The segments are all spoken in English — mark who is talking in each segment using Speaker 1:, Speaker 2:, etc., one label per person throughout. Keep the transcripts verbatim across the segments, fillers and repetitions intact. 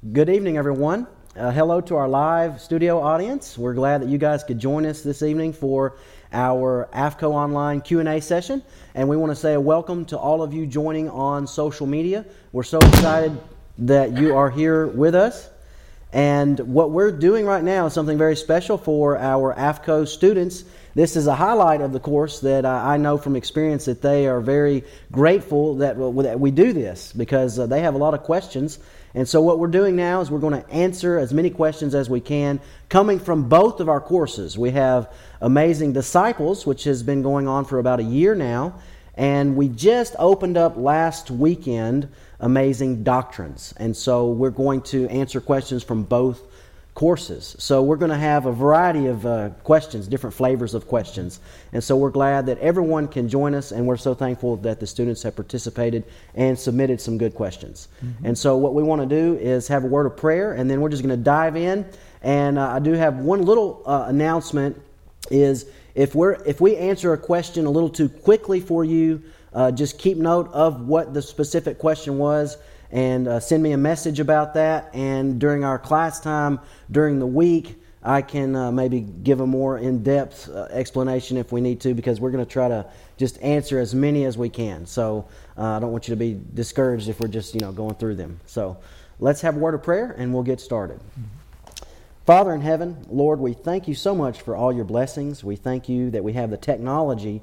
Speaker 1: Good evening, everyone. Uh, hello to our live studio audience. We're glad that you guys could join us this evening for our AFCO Online Q and A session. And we want to say a welcome to all of you joining on social media. We're so excited that you are here with us. And what we're doing right now is something very special for our AFCO students. This is a highlight of the course that I know from experience that they are very grateful that we do this because they have a lot of questions. And so what we're doing now is we're going to answer as many questions as we can coming from both of our courses. We have Amazing Disciples, which has been going on for about a year now. And we just opened up last weekend Amazing Doctrines. And so we're going to answer questions from both courses. So we're going to have a variety of uh, questions, different flavors of questions. And so we're glad that everyone can join us, and we're so thankful that the students have participated and submitted some good questions. Mm-hmm. And so what we want to do is have a word of prayer, and then we're just going to dive in. And uh, I do have one little uh, announcement is if we're if we answer a question a little too quickly for you, uh, just keep note of what the specific question was, and uh, send me a message about that. And during our class time during the week, I can uh, maybe give a more in-depth uh, explanation if we need to, because we're going to try to just answer as many as we can. So uh, I don't want you to be discouraged if we're just you know going through them. So let's have a word of prayer and we'll get started. Mm-hmm. Father in heaven, Lord, we thank you so much for all your blessings. We thank you that we have the technology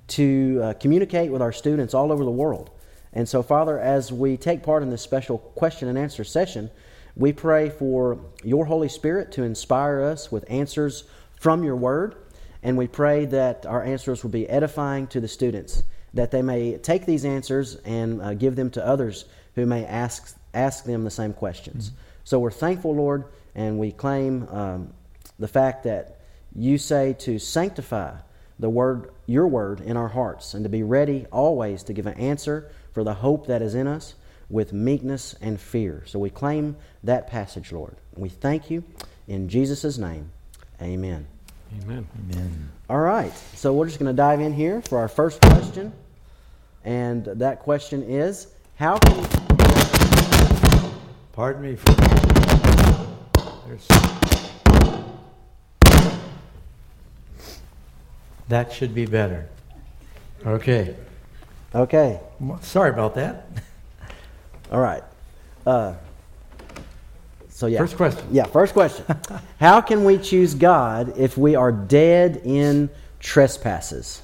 Speaker 1: to uh, communicate with our students all over the world. And so, Father, as we take part in this special question and answer session, we pray for your Holy Spirit to inspire us with answers from your Word. And we pray that our answers will be edifying to the students, that they may take these answers and uh, give them to others who may ask ask them the same questions. Mm-hmm. So we're thankful, Lord, and we claim um, the fact that you say to sanctify the word, your Word in our hearts, and to be ready always to give an answer for the hope that is in us with meekness and fear. So we claim that passage, Lord. We thank you in Jesus' name. Amen.
Speaker 2: Amen.
Speaker 1: Amen. All right. So we're just going to dive in here for our first question. And that question is, how can...
Speaker 2: Pardon me for... There's... That should be better. Okay.
Speaker 1: Okay.
Speaker 2: Sorry about that.
Speaker 1: All right. Uh, so yeah.
Speaker 2: First question.
Speaker 1: Yeah, first question. How can we choose God if we are dead in trespasses?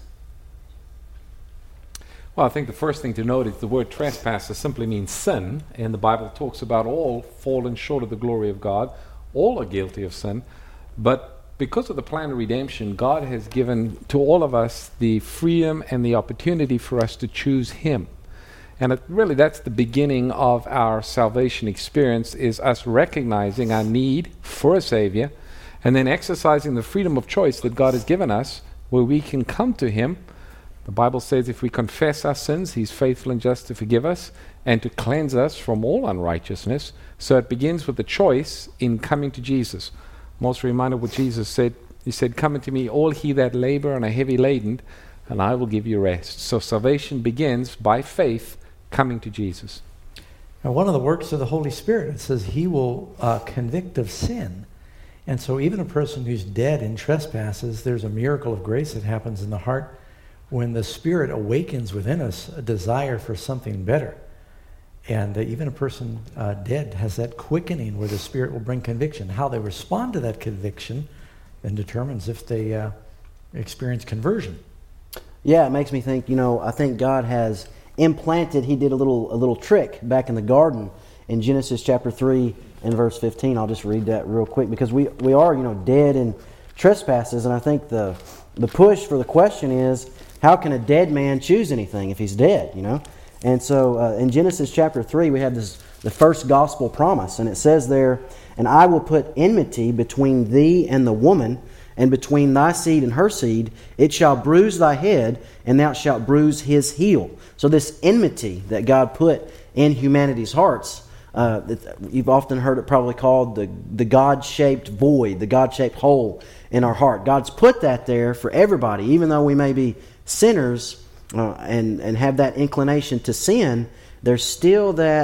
Speaker 3: Well, I think the first thing to note is the word trespasses simply means sin, and the Bible talks about all fallen short of the glory of God. All are guilty of sin, but because of the plan of redemption, God has given to all of us the freedom and the opportunity for us to choose Him. And it, really that's the beginning of our salvation experience, is us recognizing our need for a Savior and then exercising the freedom of choice that God has given us, where we can come to Him. The Bible says if we confess our sins, He's faithful and just to forgive us and to cleanse us from all unrighteousness. So it begins with the choice in coming to Jesus. I'm also reminded what Jesus said. He said, "Come unto me, all ye that labor and are heavy laden, and I will give you rest." So salvation begins by faith, coming to Jesus.
Speaker 2: Now, one of the works of the Holy Spirit, it says He will uh, convict of sin. And so even a person who's dead in trespasses, there's a miracle of grace that happens in the heart when the Spirit awakens within us a desire for something better. And uh, even a person uh, dead has that quickening where the Spirit will bring conviction. How they respond to that conviction then determines if they uh, experience conversion.
Speaker 1: Yeah, it makes me think, you know, I think God has implanted, He did a little a little trick back in the garden in Genesis chapter three and verse fifteen. I'll just read that real quick because we, we are, you know, dead in trespasses. And I think the, the push for the question is, how can a dead man choose anything if he's dead, you know? And so uh, in Genesis chapter three, we have this the first gospel promise. And it says there, "And I will put enmity between thee and the woman, and between thy seed and her seed. It shall bruise thy head, and thou shalt bruise his heel." So this enmity that God put in humanity's hearts, uh, you've often heard it probably called the, the God-shaped void, the God-shaped hole in our heart. God's put that there for everybody, even though we may be sinners, Uh, and, and have that inclination to sin, there's still that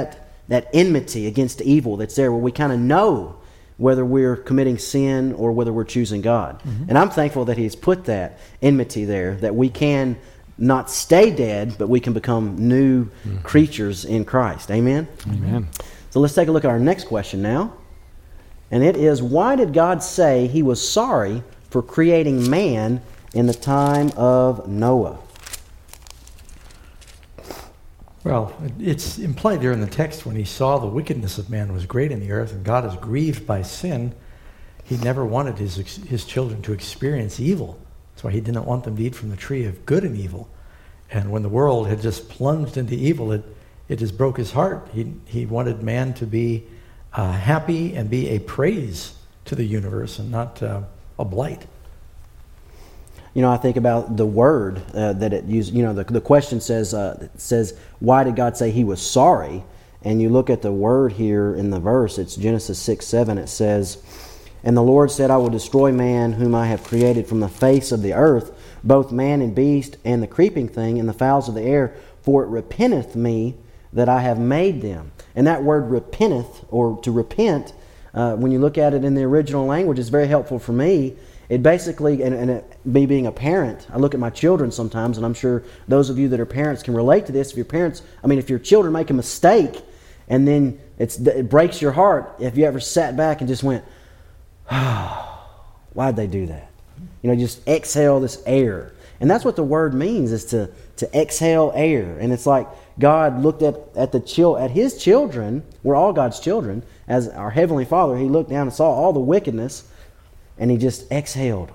Speaker 1: that enmity against evil that's there, where we kind of know whether we're committing sin or whether we're choosing God. Mm-hmm. And I'm thankful that He's put that enmity there, that we can not stay dead, but we can become new mm-hmm. creatures in Christ. Amen?
Speaker 3: Amen.
Speaker 1: So let's take a look at our next question now. And it is, why did God say He was sorry for creating man in the time of Noah?
Speaker 2: Well, it's implied there in the text, when He saw the wickedness of man was great in the earth and God is grieved by sin, He never wanted his his children to experience evil. That's why He didn't want them to eat from the tree of good and evil. And when the world had just plunged into evil, it, it just broke His heart. He, he wanted man to be uh, happy and be a praise to the universe and not uh, a blight.
Speaker 1: You know, I think about the word uh, that it used. You know, the the question says uh, says, why did God say He was sorry? And you look at the word here in the verse. It's Genesis six seven. It says, "And the Lord said, I will destroy man whom I have created from the face of the earth, both man and beast, and the creeping thing, and the fowls of the air. For it repenteth me that I have made them." And that word repenteth, or to repent, uh, when you look at it in the original language, is very helpful for me. It basically, and, and it, me being a parent, I look at my children sometimes, and I'm sure those of you that are parents can relate to this. If your parents, I mean, if your children make a mistake, and then it's it breaks your heart, if you ever sat back and just went, oh, why'd they do that? You know, just exhale this air. And that's what the word means, is to, to exhale air. And it's like God looked at, at the chil- at His children, we're all God's children, as our Heavenly Father. He looked down and saw all the wickedness, and He just exhaled.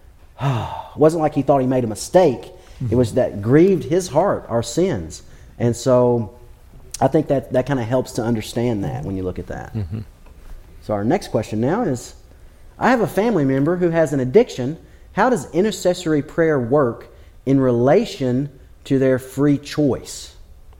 Speaker 1: It wasn't like He thought He made a mistake. Mm-hmm. It was that grieved His heart, our sins. And so I think that, that kind of helps to understand that when you look at that. Mm-hmm. So our next question now is, I have a family member who has an addiction. How does intercessory prayer work in relation to their free choice?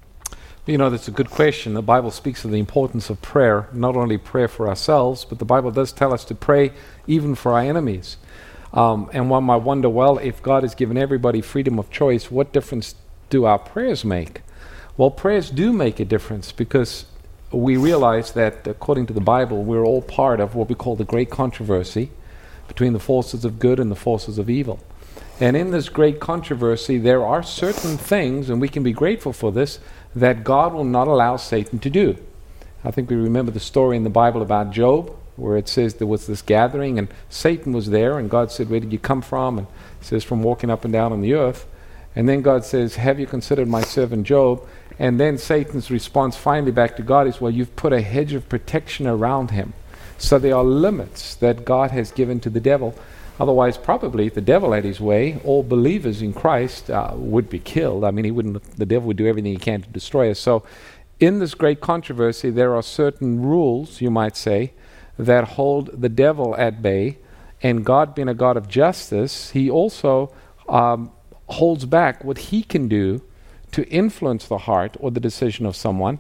Speaker 3: You know, that's a good question. The Bible speaks of the importance of prayer, not only prayer for ourselves, but the Bible does tell us to pray even for our enemies. Um, and one might wonder, well, if God has given everybody freedom of choice, what difference do our prayers make? Well, prayers do make a difference, because we realize that, according to the Bible, we're all part of what we call the great controversy between the forces of good and the forces of evil. And in this great controversy, there are certain things, and we can be grateful for this, that God will not allow Satan to do. I think we remember the story in the Bible about Job, where it says there was this gathering, and Satan was there, and God said, where did you come from? And it says, from walking up and down on the earth. And then God says, have you considered my servant Job? And then Satan's response finally back to God is, well, you've put a hedge of protection around him. So there are limits that God has given to the devil. Otherwise, probably, if the devil had his way, all believers in Christ uh, would be killed. I mean, he wouldn't. The devil would do everything he can to destroy us. So in this great controversy, there are certain rules, you might say, that hold the devil at bay. And God, being a God of justice, He also um, holds back what He can do to influence the heart or the decision of someone.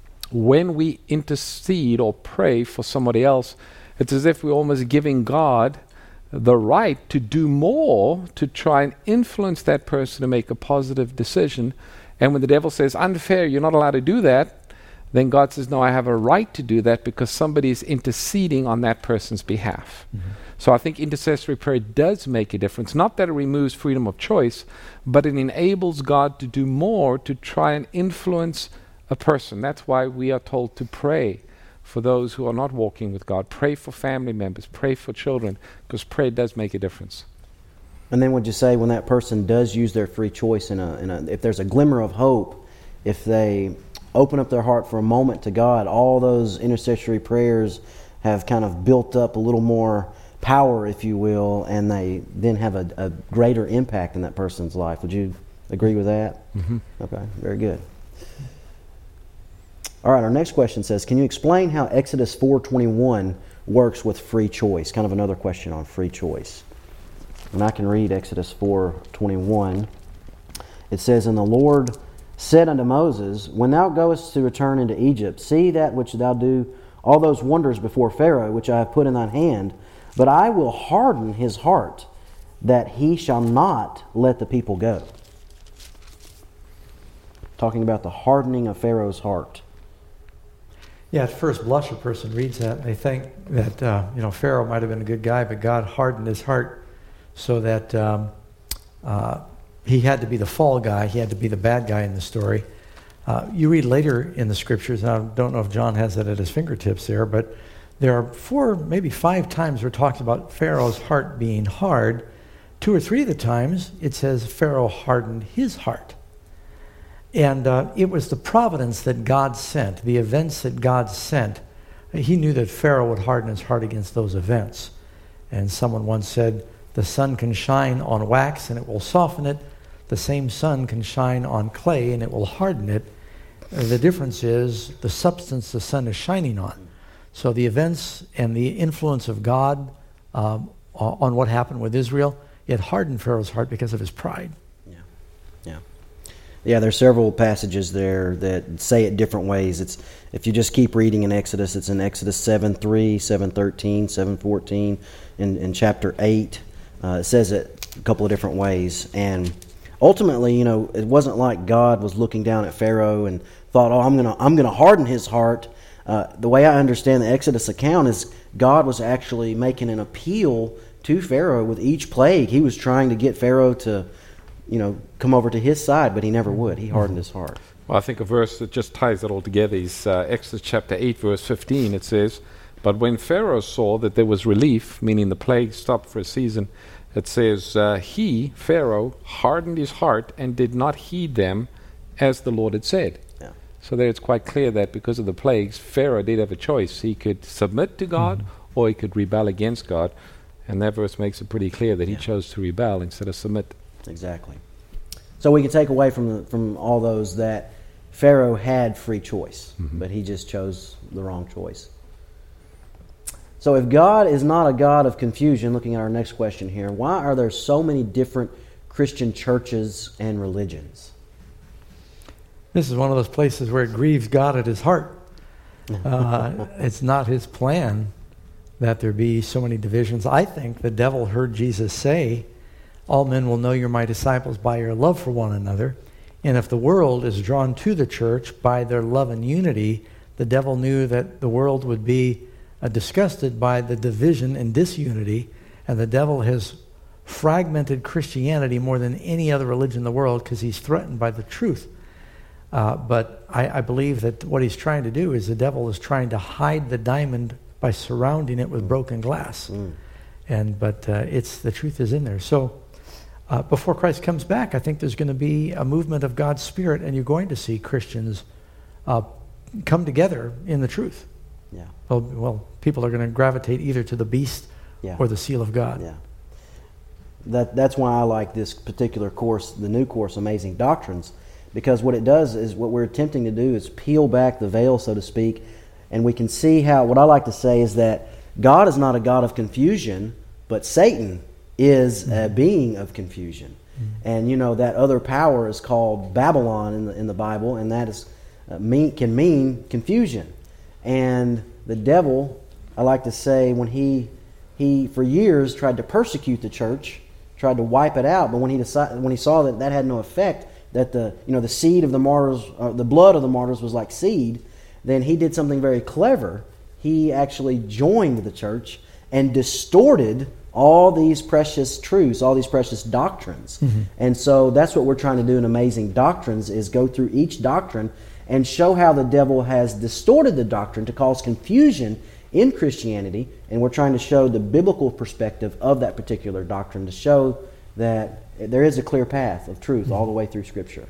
Speaker 3: When we intercede or pray for somebody else, it's as if we're almost giving God the right to do more to try and influence that person to make a positive decision. And when the devil says, unfair, you're not allowed to do that, then God says, no, I have a right to do that because somebody is interceding on that person's behalf. Mm-hmm. So I think intercessory prayer does make a difference. Not that it removes freedom of choice, but it enables God to do more to try and influence a person. That's why we are told to pray for those who are not walking with God. Pray for family members. Pray for children, because prayer does make a difference.
Speaker 1: And then would you say when that person does use their free choice, in a, in a, if there's a glimmer of hope, if they open up their heart for a moment to God, all those intercessory prayers have kind of built up a little more power, if you will, and they then have a, a greater impact in that person's life. Would you agree with that?
Speaker 3: Mm-hmm.
Speaker 1: Okay, very good. All right, our next question says, can you explain how Exodus four twenty-one works with free choice? Kind of another question on free choice. And I can read Exodus four twenty-one. It says, and the Lord said unto Moses, when thou goest to return into Egypt, see that which thou do, all those wonders before Pharaoh, which I have put in thine hand, but I will harden his heart, that he shall not let the people go. Talking about the hardening of Pharaoh's heart.
Speaker 2: Yeah, at first blush, a person reads that and they think that uh, you know Pharaoh might have been a good guy, but God hardened his heart so that um, uh, he had to be the fall guy. He had to be the bad guy in the story. Uh, you read later in the scriptures, and I don't know if John has that at his fingertips there, but there are four, maybe five times where it talks about Pharaoh's heart being hard. Two or three of the times it says Pharaoh hardened his heart. And uh, it was the providence that God sent, the events that God sent. He knew that Pharaoh would harden his heart against those events. And someone once said, the sun can shine on wax and it will soften it. The same sun can shine on clay and it will harden it. Uh, the difference is the substance the sun is shining on. So the events and the influence of God um, on what happened with Israel, it hardened Pharaoh's heart because of his pride.
Speaker 1: Yeah, yeah. Yeah, there's several passages there that say it different ways. It's if you just keep reading in Exodus, it's in Exodus seven three, seven thirteen, seven fourteen, in, in chapter eight. Uh, it says it a couple of different ways. And ultimately, you know, it wasn't like God was looking down at Pharaoh and thought, oh, I'm gonna I'm gonna harden his heart. Uh, the way I understand the Exodus account is God was actually making an appeal to Pharaoh with each plague. He was trying to get Pharaoh to, you know, come over to his side, but he never would. He hardened his heart.
Speaker 3: Well, I think a verse that just ties it all together is uh, Exodus chapter eight, verse fifteen. It says, but when Pharaoh saw that there was relief, meaning the plague stopped for a season, it says, uh, he, Pharaoh, hardened his heart and did not heed them as the Lord had said. Yeah. So there it's quite clear that because of the plagues, Pharaoh did have a choice. He could submit to God mm-hmm. or he could rebel against God. And that verse makes it pretty clear that yeah. he chose to rebel instead of submit.
Speaker 1: Exactly. So we can take away from the, from all those that Pharaoh had free choice, mm-hmm. but he just chose the wrong choice. So if God is not a God of confusion, looking at our next question here, why are there so many different Christian churches and religions?
Speaker 2: This is one of those places where it grieves God at his heart. Uh, it's not his plan that there be so many divisions. I think the devil heard Jesus say, all men will know you're my disciples by your love for one another. And if the world is drawn to the church by their love and unity, the devil knew that the world would be uh, disgusted by the division and disunity. And the devil has fragmented Christianity more than any other religion in the world because he's threatened by the truth. Uh, but I, I believe that what he's trying to do is the devil is trying to hide the diamond by surrounding it with broken glass. Mm. And but uh, it's the truth is in there. So uh, before Christ comes back, I think there's going to be a movement of God's Spirit, and you're going to see Christians uh, come together in the truth.
Speaker 1: Yeah.
Speaker 2: Well, well, people are going to gravitate either to the beast yeah. or the seal of God.
Speaker 1: Yeah. That that's why I like this particular course, the new course, Amazing Doctrines, because what it does is what we're attempting to do is peel back the veil, so to speak. And we can see how, what I like to say is that God is not a God of confusion, but Satan is mm-hmm. a being of confusion. Mm-hmm. And, you know, that other power is called Babylon in the in the Bible, and that is uh, mean, can mean confusion. And the devil, I like to say, when he, he for years tried to persecute the church, tried to wipe it out, but when he decided, when he saw that that had no effect, that the, you know, the seed of the martyrs, uh, the blood of the martyrs was like seed, then he did something very clever. He actually joined the church and distorted all these precious truths, all these precious doctrines. Mm-hmm. And so that's what we're trying to do in Amazing Doctrines, is go through each doctrine and show how the devil has distorted the doctrine to cause confusion in Christianity. And we're trying to show the biblical perspective of that particular doctrine to show that there is a clear path of truth mm-hmm. all the way through Scripture.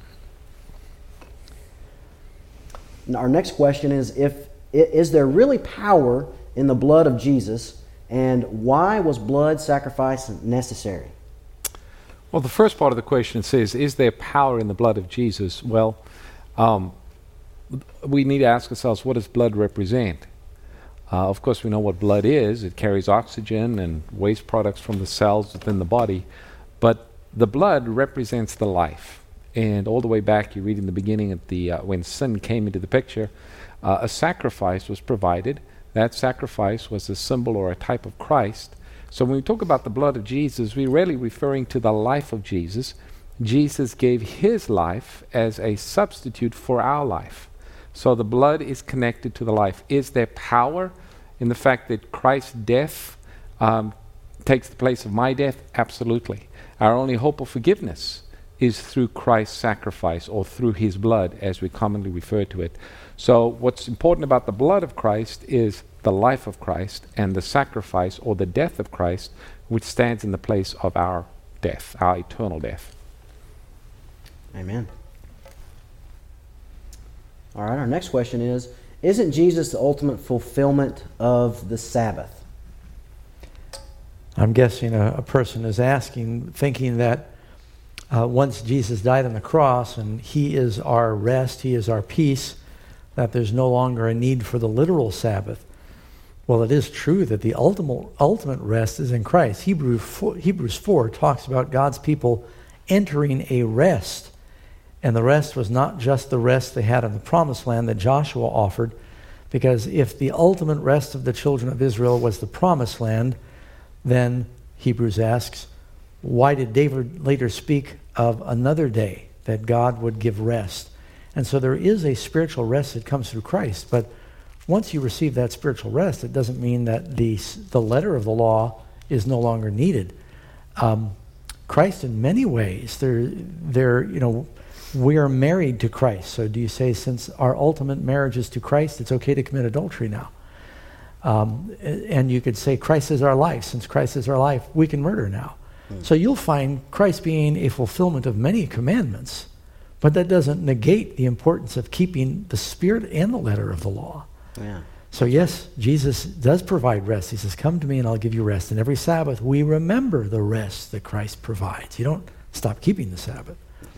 Speaker 1: Our next question is, if is there really power in the blood of Jesus, and why was blood sacrifice necessary?
Speaker 3: Well, the first part of the question says, is there power in the blood of Jesus? Well, um, we need to ask ourselves, what does blood represent? Uh, of course, we know what blood is. It carries oxygen and waste products from the cells within the body. But the blood represents the life. And all the way back, you read in the beginning, at the uh, when sin came into the picture, uh, a sacrifice was provided. That sacrifice was a symbol or a type of Christ. So when we talk about the blood of Jesus, we're really referring to the life of Jesus. Jesus gave his life as a substitute for our life. So the blood is connected to the life. Is there power in the fact that Christ's death um, takes the place of my death? Absolutely. Our only hope of forgiveness is through Christ's sacrifice, or through his blood, as we commonly refer to it. So what's important about the blood of Christ is the life of Christ, and the sacrifice or the death of Christ, which stands in the place of our death, our eternal death.
Speaker 1: Amen. All right, our next question is, isn't Jesus the ultimate fulfillment of the Sabbath?
Speaker 2: I'm guessing a, a person is asking, thinking that uh, once Jesus died on the cross and he is our rest, he is our peace, that there's no longer a need for the literal Sabbath. Well, it is true that the ultimate ultimate rest is in Christ. Hebrews four, Hebrews four talks about God's people entering a rest. And the rest was not just the rest they had in the promised land that Joshua offered, because if the ultimate rest of the children of Israel was the promised land, then, Hebrews asks, why did David later speak of another day that God would give rest? And so there is a spiritual rest that comes through Christ, but once you receive that spiritual rest, it doesn't mean that the the letter of the law is no longer needed. Um, Christ, in many ways, they're, they're, you know, we are married to Christ. So do you say, since our ultimate marriage is to Christ, it's okay to commit adultery now? Um, and you could say Christ is our life. Since Christ is our life, we can murder now. Mm. So you'll find Christ being a fulfillment of many commandments, but that doesn't negate the importance of keeping the spirit and the letter of the law.
Speaker 1: Yeah.
Speaker 2: So yes, Jesus does provide rest. He says, come to me and I'll give you rest. And every Sabbath we remember the rest that Christ provides. You don't stop keeping the Sabbath.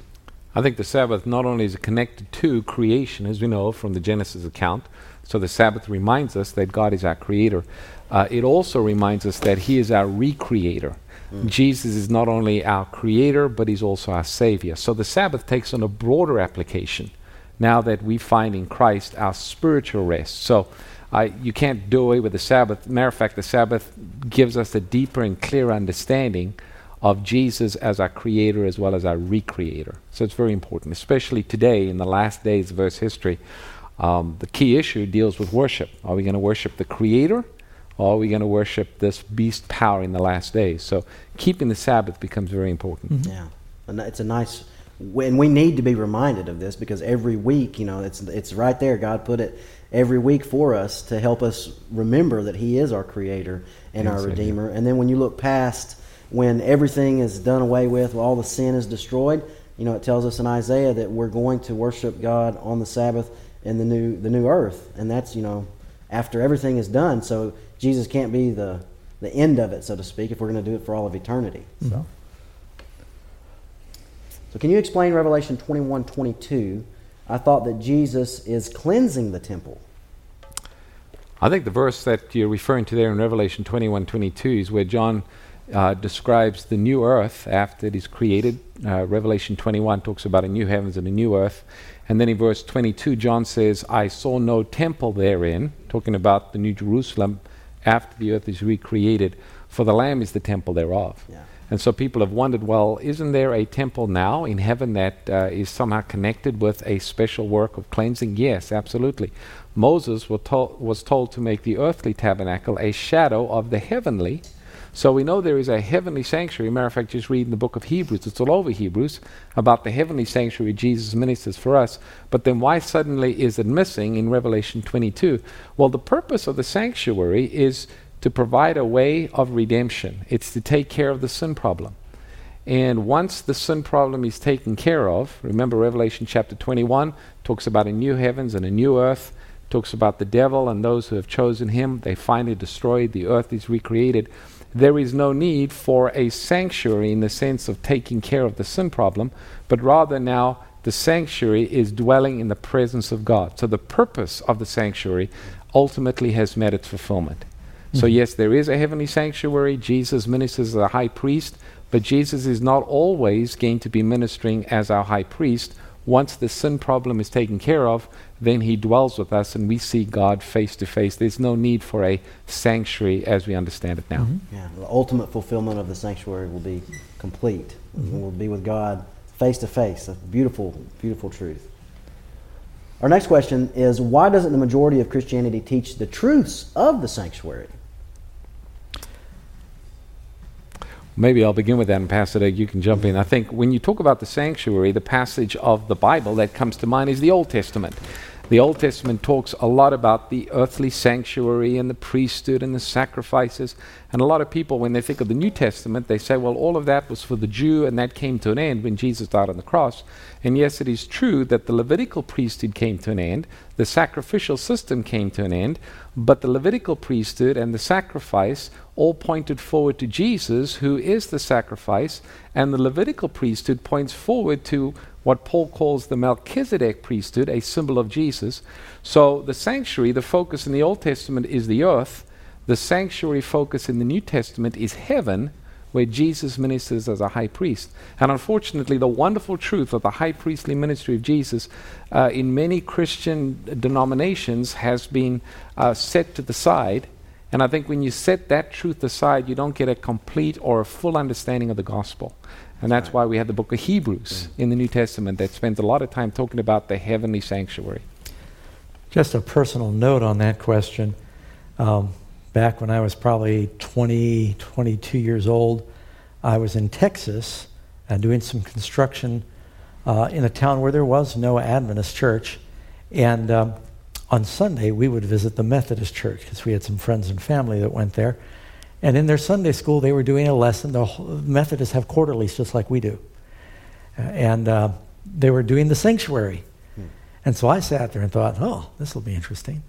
Speaker 3: I think the Sabbath not only is connected to creation, as we know from the Genesis account, so the Sabbath reminds us that God is our creator. Uh, it also reminds us that he is our recreator. Mm. Jesus is not only our creator, but he's also our savior. So the Sabbath takes on a broader application now that we find in Christ our spiritual rest. So uh, you can't do away with the Sabbath. Matter of fact, the Sabbath gives us a deeper and clearer understanding of Jesus as our creator as well as our recreator. So it's very important, especially today in the last days of Earth's history. Um, the key issue deals with worship. Are we going to worship the creator, or are we going to worship this beast power in the last days? So keeping the Sabbath becomes very important.
Speaker 1: Mm-hmm. Yeah, and it's a nice, and we need to be reminded of this, because every week, you know, it's it's right there. God put it every week for us to help us remember that he is our creator and yes, our redeemer. And then when you look past, when everything is done away with, all the sin is destroyed, you know, it tells us in Isaiah that we're going to worship God on the Sabbath in the new the new earth. And that's, you know, after everything is done. So Jesus can't be the, the end of it, so to speak, if we're going to do it for all of eternity. Mm-hmm. So. So can you explain Revelation twenty-one twenty-two? I thought that Jesus is cleansing the temple.
Speaker 3: I think the verse that you're referring to there in Revelation twenty-one twenty-two is where John uh, describes the new earth after it is created. Uh, Revelation twenty-one talks about a new heavens and a new earth. And then in verse twenty-two, John says, I saw no temple therein, talking about the New Jerusalem after the earth is recreated, for the Lamb is the temple thereof. Yeah. And so people have wondered, well, isn't there a temple now in heaven that uh, is somehow connected with a special work of cleansing? Yes, absolutely. Moses was told, was told to make the earthly tabernacle a shadow of the heavenly. So we know there is a heavenly sanctuary. Matter of fact, just read in the book of Hebrews, it's all over Hebrews, about the heavenly sanctuary Jesus ministers for us. But then why suddenly is it missing in Revelation twenty-two? Well, the purpose of the sanctuary is to provide a way of redemption. It's to take care of the sin problem. And once the sin problem is taken care of, remember Revelation chapter twenty-one talks about a new heavens and a new earth, talks about the devil and those who have chosen him. They finally destroyed, the earth is recreated. There is no need for a sanctuary in the sense of taking care of the sin problem, but rather now the sanctuary is dwelling in the presence of God. So the purpose of the sanctuary ultimately has met its fulfillment. So yes, there is a heavenly sanctuary. Jesus ministers as a high priest, but Jesus is not always going to be ministering as our high priest. Once the sin problem is taken care of, then he dwells with us and we see God face to face. There's no need for a sanctuary as we understand it now.
Speaker 1: Mm-hmm. Yeah, the ultimate fulfillment of the sanctuary will be complete. Mm-hmm. We'll be with God face to face. A beautiful, beautiful truth. Our next question is, why doesn't the majority of Christianity teach the truths of the sanctuary?
Speaker 3: Maybe I'll begin with that, and Pastor Doug, you can jump in. I think when you talk about the sanctuary, the passage of the Bible that comes to mind is the Old Testament. The Old Testament talks a lot about the earthly sanctuary and the priesthood and the sacrifices. And a lot of people, when they think of the New Testament, they say, well, all of that was for the Jew, and that came to an end when Jesus died on the cross. And yes, it is true that the Levitical priesthood came to an end, the sacrificial system came to an end, but the Levitical priesthood and the sacrifice all pointed forward to Jesus, who is the sacrifice, and the Levitical priesthood points forward to what Paul calls the Melchizedek priesthood, a symbol of Jesus. So the sanctuary, the focus in the Old Testament is the earth. The sanctuary focus in the New Testament is heaven, where Jesus ministers as a high priest. And unfortunately, the wonderful truth of the high priestly ministry of Jesus uh, in many Christian denominations has been uh, set to the side. And I think when you set that truth aside, you don't get a complete or a full understanding of the gospel. And that's right. Why we have the book of Hebrews mm. in the New Testament that spends a lot of time talking about the heavenly sanctuary.
Speaker 2: Just a personal note on that question. Um, back when I was probably twenty, twenty-two years old, I was in Texas uh, doing some construction uh, in a town where there was no Adventist church. And um, on Sunday, we would visit the Methodist church because we had some friends and family that went there. And in their Sunday school, they were doing a lesson. The Methodists have quarterlies just like we do. Uh, and uh, they were doing the sanctuary. Hmm. And so I sat there and thought, oh, this will be interesting.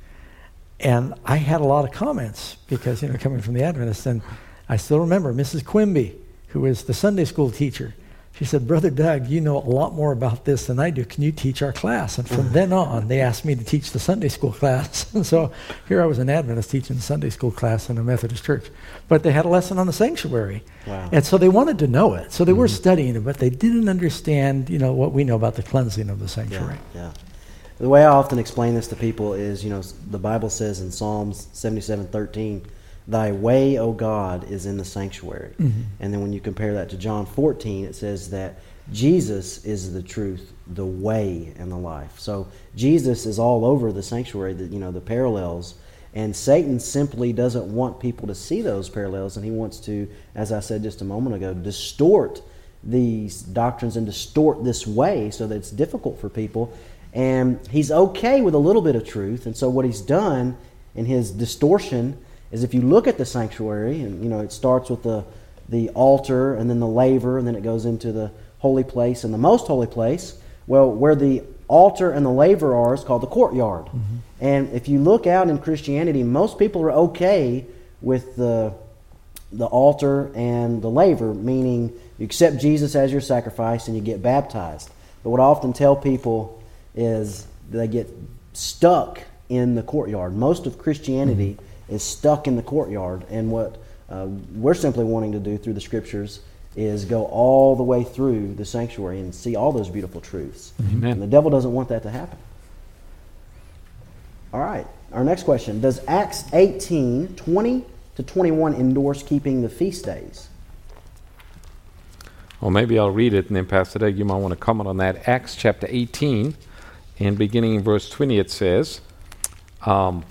Speaker 2: And I had a lot of comments because, you know, coming from the Adventists. And I still remember Missus Quimby, who was the Sunday school teacher. She said, Brother Doug, you know a lot more about this than I do. Can you teach our class? And from then on, they asked me to teach the Sunday school class. And so here I was an Adventist teaching the Sunday school class in a Methodist church. But they had a lesson on the sanctuary.
Speaker 1: Wow. And
Speaker 2: so they wanted to know it. So they mm-hmm. were studying it, but they didn't understand, you know, what we know about the cleansing of the sanctuary.
Speaker 1: Yeah, yeah. The way I often explain this to people is, you know, the Bible says in Psalms seventy-seven thirteen, Thy way, O God, is in the sanctuary. Mm-hmm. And then when you compare that to John fourteen, it says that Jesus is the truth, the way, and the life. So Jesus is all over the sanctuary, the, you know, the parallels. And Satan simply doesn't want people to see those parallels, and he wants to, as I said just a moment ago, distort these doctrines and distort this way so that it's difficult for people. And he's okay with a little bit of truth. And so what he's done in his distortion is, if you look at the sanctuary, and you know, it starts with the the altar and then the laver, and then it goes into the holy place and the most holy place. Well, where the altar and the laver are is called the courtyard. Mm-hmm. And if you look out in Christianity, most people are okay with the the altar and the laver, meaning you accept Jesus as your sacrifice and you get baptized. But what I often tell people is they get stuck in the courtyard. Most of Christianity mm-hmm. is stuck in the courtyard, and what uh, we're simply wanting to do through the Scriptures is go all the way through the sanctuary and see all those beautiful truths.
Speaker 3: Amen.
Speaker 1: And the devil doesn't want that to happen. All right, our next question. Does Acts eighteen, twenty to twenty-one endorse keeping the feast days?
Speaker 3: Well, maybe I'll read it, and then Pastor Doug, you might want to comment on that. Acts chapter eighteen, and beginning in verse twenty, it says, um,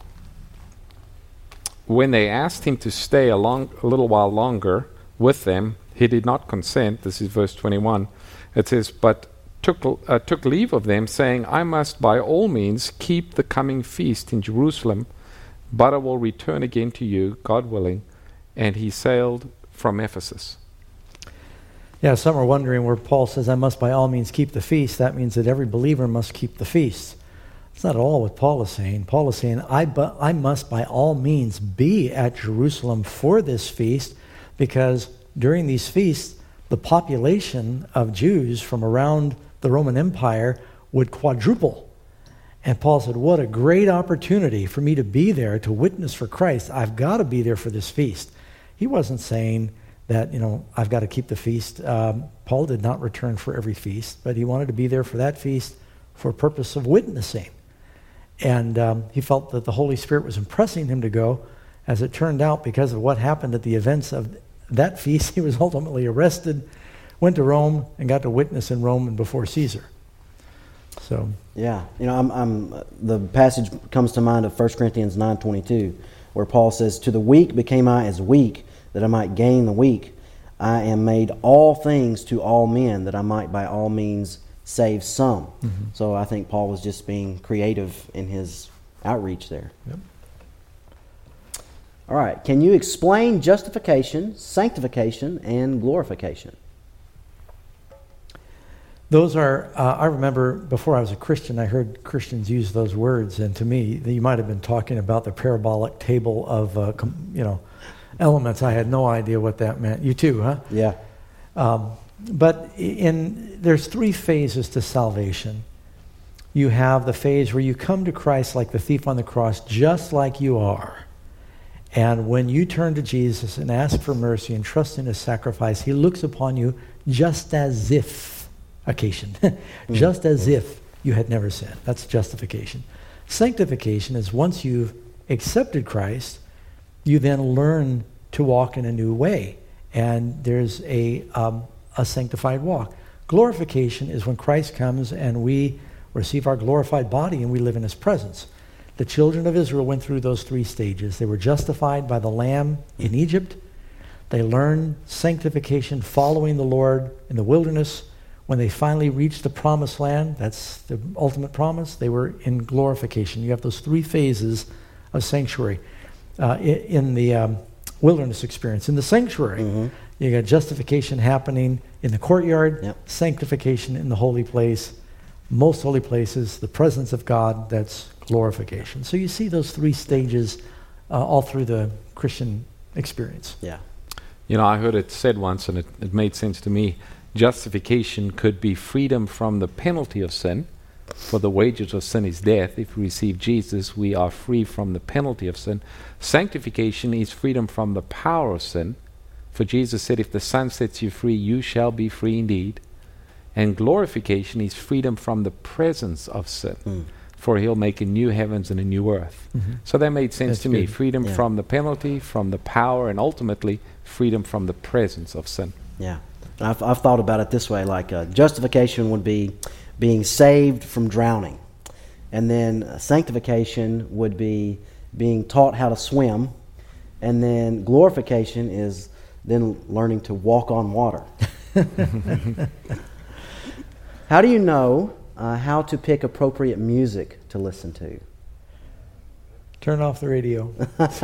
Speaker 3: when they asked him to stay a, long, a little while longer with them, he did not consent. This is verse twenty-one. It says, but took, uh, took leave of them, saying, I must by all means keep the coming feast in Jerusalem, but I will return again to you, God willing. And he sailed from Ephesus.
Speaker 2: Yeah, some are wondering where Paul says, I must by all means keep the feast. That means that every believer must keep the feast. It's not at all what Paul is saying. Paul is saying, I, bu- I must by all means be at Jerusalem for this feast, because during these feasts, the population of Jews from around the Roman Empire would quadruple. And Paul said, what a great opportunity for me to be there to witness for Christ. I've got to be there for this feast. He wasn't saying that, you know, I've got to keep the feast. Um, Paul did not return for every feast, but he wanted to be there for that feast for a purpose of witnessing. And um, he felt that the Holy Spirit was impressing him to go. As it turned out, because of what happened at the events of that feast, he was ultimately arrested, went to Rome, and got to witness in Rome and before Caesar. So
Speaker 1: yeah, you know, I'm, I'm the passage comes to mind of First Corinthians nine twenty-two, where Paul says, "To the weak became I as weak, that I might gain the weak. I am made all things to all men, that I might by all means save some." Mm-hmm. So I think Paul was just being creative in his outreach there.
Speaker 2: Yep.
Speaker 1: All right, can you explain justification, sanctification, and glorification?
Speaker 2: Those are, uh, I remember before I was a Christian, I heard Christians use those words, and to me, you might have been talking about the parabolic table of, uh, com, you know, elements. I had no idea what that meant. You too, huh?
Speaker 1: Yeah.
Speaker 2: Um, but in there's three phases to salvation. You have the phase where you come to Christ like the thief on the cross, just like you are. And when you turn to Jesus and ask for mercy and trust in his sacrifice, he looks upon you just as if, occasion, just as if you had never sinned. That's justification. Sanctification is once you've accepted Christ, you then learn to walk in a new way. And there's a, um, a sanctified walk. Glorification is when Christ comes and we receive our glorified body and we live in his presence. The children of Israel went through those three stages. They were justified by the Lamb in Egypt. They learned sanctification following the Lord in the wilderness. When they finally reached the promised land, that's the ultimate promise, they were in glorification. You have those three phases of sanctuary uh, in, in the um, wilderness experience. In the sanctuary, mm-hmm. you got justification happening in the courtyard, yep. sanctification in the holy place, most holy places, the presence of God, that's glorification. So you see those three stages uh, all through the Christian experience.
Speaker 1: Yeah.
Speaker 3: You know, I heard it said once, and it, it made sense to me. Justification could be freedom from the penalty of sin, for the wages of sin is death. If we receive Jesus, we are free from the penalty of sin. Sanctification is freedom from the power of sin, for Jesus said, if the Son sets you free, you shall be free indeed. And glorification is freedom from the presence of sin, mm. for he'll make a new heavens and a new earth. Mm-hmm. So that made sense That's to good. me. Freedom yeah. from the penalty, from the power, and ultimately freedom from the presence of sin.
Speaker 1: Yeah. I've, I've thought about it this way, like uh, justification would be being saved from drowning. And then uh, sanctification would be being taught how to swim. And then glorification is then learning to walk on water. How do you know uh, how to pick appropriate music to listen to?
Speaker 2: Turn off the radio.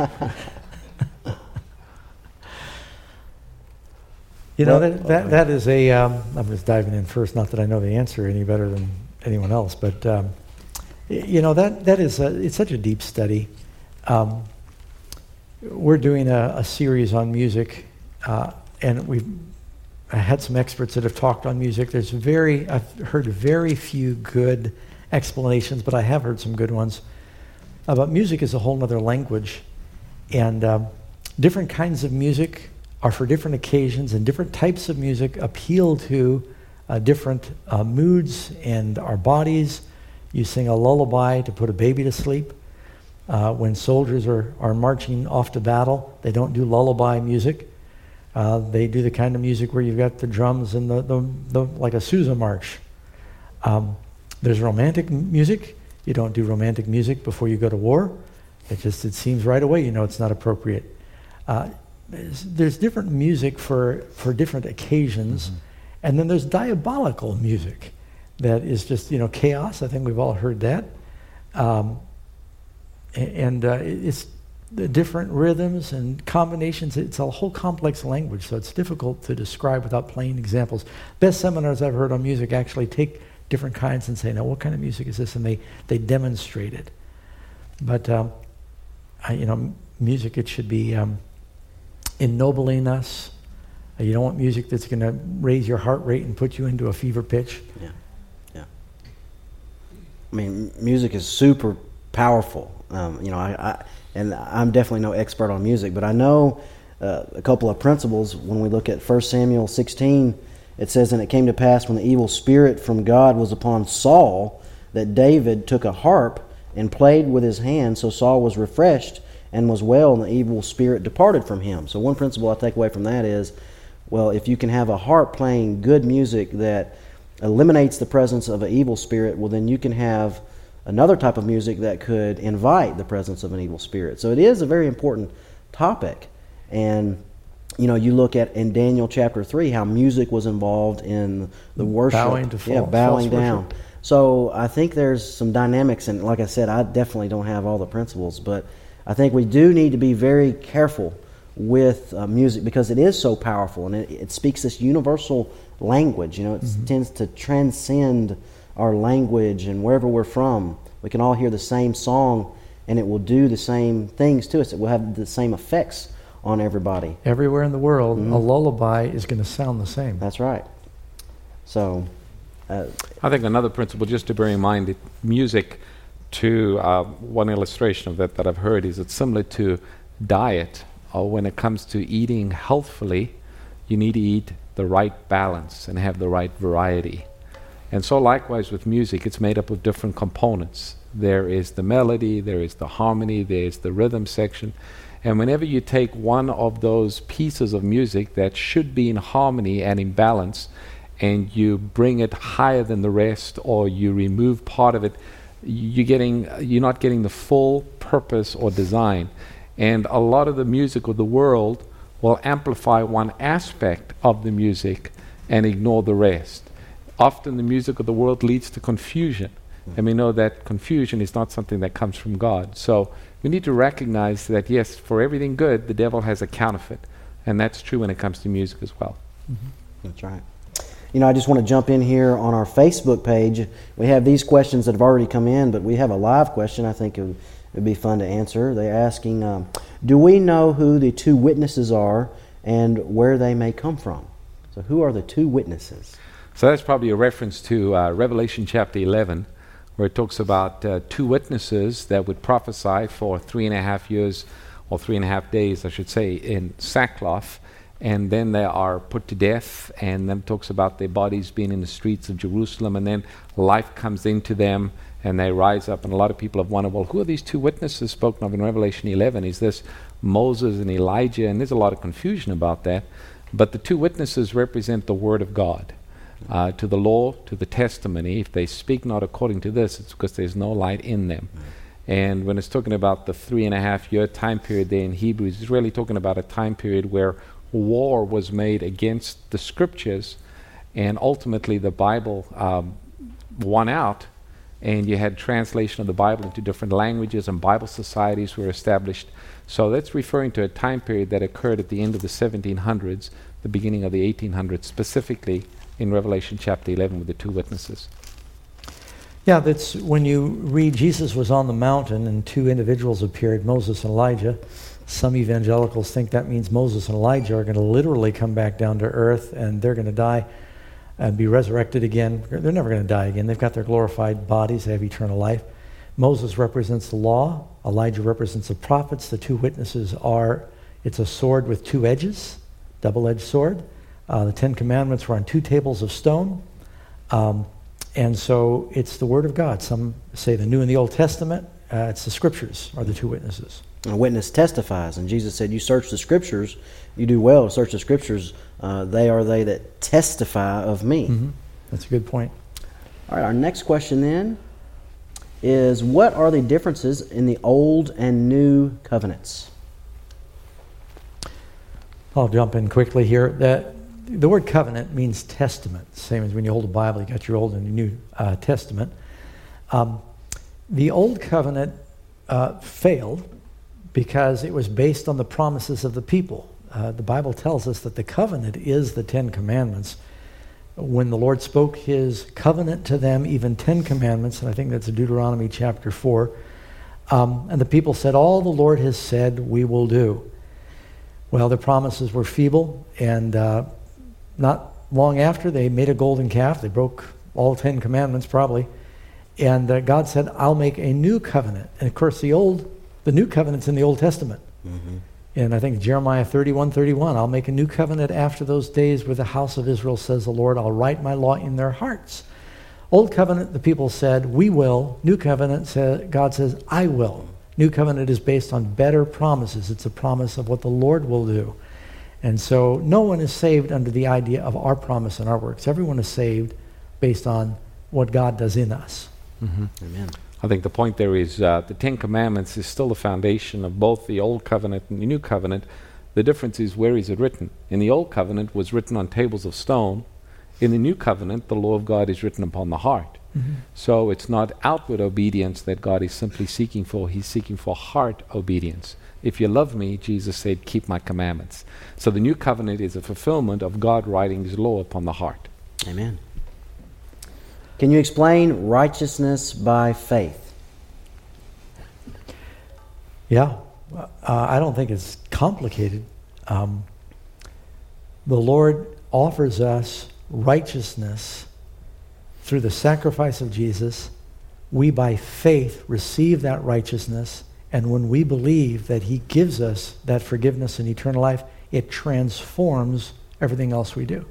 Speaker 2: You know, that, that that is a, um, I'm just diving in first, not that I know the answer any better than anyone else, but, um, you know, that that is, a, it's such a deep study. Um, we're doing a, a series on music, uh, and we've had some experts that have talked on music. There's very, I've heard very few good explanations, but I have heard some good ones about music as a whole other language, and um, different kinds of music are for different occasions, and different types of music appeal to uh, different uh, moods and our bodies. You sing a lullaby to put a baby to sleep. Uh, when soldiers are, are marching off to battle, they don't do lullaby music. Uh, they do the kind of music where you've got the drums and the, the, the like a Sousa march. Um, there's romantic m- music. You don't do romantic music before you go to war. It just it seems right away you know it's not appropriate. Uh, There's, there's different music for, for different occasions, mm-hmm. and then there's diabolical music that is just, you know, chaos. I think we've all heard that. Um, and uh, it's the different rhythms and combinations. It's a whole complex language, so it's difficult to describe without plain examples. Best seminars I've heard on music actually take different kinds and say, now, what kind of music is this? And they, they demonstrate it. But, um, I, you know, music, it should be... Um, ennobling us. Uh, you don't want music that's going to raise your heart rate and put you into a fever pitch.
Speaker 1: Yeah, yeah. I mean, music is super powerful. Um, you know, I, I and I'm definitely no expert on music, but I know uh, a couple of principles. When we look at First Samuel sixteen, it says, "And it came to pass when the evil spirit from God was upon Saul, that David took a harp and played with his hand, so Saul was refreshed and was well, and the evil spirit departed from him." So one principle I take away from that is, well, if you can have a harp playing good music that eliminates the presence of an evil spirit, well, then you can have another type of music that could invite the presence of an evil spirit. So it is a very important topic. And, you know, you look at in Daniel chapter three how music was involved in the worship.
Speaker 2: Bowing to false,
Speaker 1: yeah, bowing
Speaker 2: false
Speaker 1: down.
Speaker 2: worship.
Speaker 1: So I think there's some dynamics, and like I said, I definitely don't have all the principles, but I think we do need to be very careful with uh, music because it is so powerful, and it, it speaks this universal language. You know, it mm-hmm. tends to transcend our language, and wherever we're from, we can all hear the same song, and it will do the same things to us. It will have the same effects on everybody.
Speaker 2: Everywhere in the world,
Speaker 1: mm-hmm.
Speaker 2: a lullaby is going to sound the same.
Speaker 1: That's right. So, uh,
Speaker 3: I think another principle, just to bear in mind, that music, to uh, one illustration of that that I've heard is it's similar to diet, or when it comes to eating healthfully, you need to eat the right balance and have the right variety. And so likewise with music, it's made up of different components. There is the melody, there is the harmony, there is the rhythm section. And whenever you take one of those pieces of music that should be in harmony and in balance, and you bring it higher than the rest, or you remove part of it, you're getting, you're not getting the full purpose or design. And a lot of the music of the world will amplify one aspect of the music and ignore the rest. Often the music of the world leads to confusion. And we know that confusion is not something that comes from God. So we need to recognize that, yes, for everything good, the devil has a counterfeit. And that's true when it comes to music as well.
Speaker 1: Mm-hmm. That's right. You know, I just want to jump in here on our Facebook page. We have these questions that have already come in, but we have a live question I think it would, it would be fun to answer. They're asking, um, do we know who the two witnesses are and where they may come from? So who are the two witnesses?
Speaker 3: So that's probably a reference to uh, Revelation chapter eleven, where it talks about uh, two witnesses that would prophesy for three and a half years, or three and a half days, I should say, in sackcloth. And then they are put to death, and then talks about their bodies being in the streets of Jerusalem, and then life comes into them, and they rise up. And a lot of people have wondered, well, who are these two witnesses spoken of in Revelation eleven? Is this Moses and Elijah? And there's a lot of confusion about that. But the two witnesses represent the Word of God. Uh, to the law, to the testimony. If they speak not according to this, it's because there's no light in them. Mm. And when it's talking about the three and a half year time period there in Hebrews, it's really talking about a time period where war was made against the scriptures, and ultimately the Bible um, won out, and you had translation of the Bible into different languages, and Bible societies were established. So that's referring to a time period that occurred at the end of the seventeen hundreds, the beginning of the eighteen hundreds, specifically in Revelation chapter eleven with the two witnesses.
Speaker 2: Yeah, that's when you read Jesus was on the mountain and two individuals appeared, Moses and Elijah. Some evangelicals think that means Moses and Elijah are going to literally come back down to earth and they're going to die and be resurrected again. They're never going to die again. They've got their glorified bodies. They have eternal life. Moses represents the law. Elijah represents the prophets. The two witnesses are, it's a sword with two edges, double-edged sword. Uh, the Ten Commandments were on two tables of stone. Um, and so it's the Word of God. Some say the New and the Old Testament. Uh, it's the Scriptures are the two witnesses.
Speaker 1: A witness testifies. And Jesus said, you search the Scriptures, you do well to search the Scriptures. Uh, they are they that testify of me.
Speaker 2: Mm-hmm. That's a good point.
Speaker 1: All right, our next question then is, what are the differences in the Old and New Covenants?
Speaker 2: I'll jump in quickly here. That The word covenant means testament, same as when you hold a Bible, you got your Old and your New uh, Testament. Um, the Old Covenant uh, failed because it was based on the promises of the people. Uh, the Bible tells us that the covenant is the Ten Commandments. When the Lord spoke His covenant to them, even Ten Commandments, and I think that's Deuteronomy chapter four, um, and the people said, all the Lord has said we will do. Well, their promises were feeble, and uh, not long after, they made a golden calf. They broke all Ten Commandments, probably. And uh, God said, I'll make a new covenant. And of course, the old, the new covenant's in the Old Testament. Mm-hmm. And I think Jeremiah thirty-one thirty-one, I'll make a new covenant after those days with the house of Israel, says the Lord. I'll write my law in their hearts. Old covenant, the people said, we will. New covenant, say, God says, I will. New covenant is based on better promises. It's a promise of what the Lord will do. And so no one is saved under the idea of our promise and our works. Everyone is saved based on what God does in us.
Speaker 3: Mm-hmm.
Speaker 1: Amen.
Speaker 3: I think the point there is uh, the Ten Commandments is still the foundation of both the Old Covenant and the New Covenant. The difference is, where is it written? In the Old Covenant, it was written on tables of stone. In the New Covenant, the law of God is written upon the heart.
Speaker 2: Mm-hmm.
Speaker 3: So it's not outward obedience that God is simply seeking for. He's seeking for heart obedience. If you love me, Jesus said, keep my commandments. So the New Covenant is a fulfillment of God writing His law upon the heart.
Speaker 1: Amen. Can you explain righteousness by faith?
Speaker 2: Yeah, uh, I don't think it's complicated. Um, the Lord offers us righteousness through the sacrifice of Jesus. We, by faith, receive that righteousness, and when we believe that He gives us that forgiveness and eternal life, it transforms everything else we do.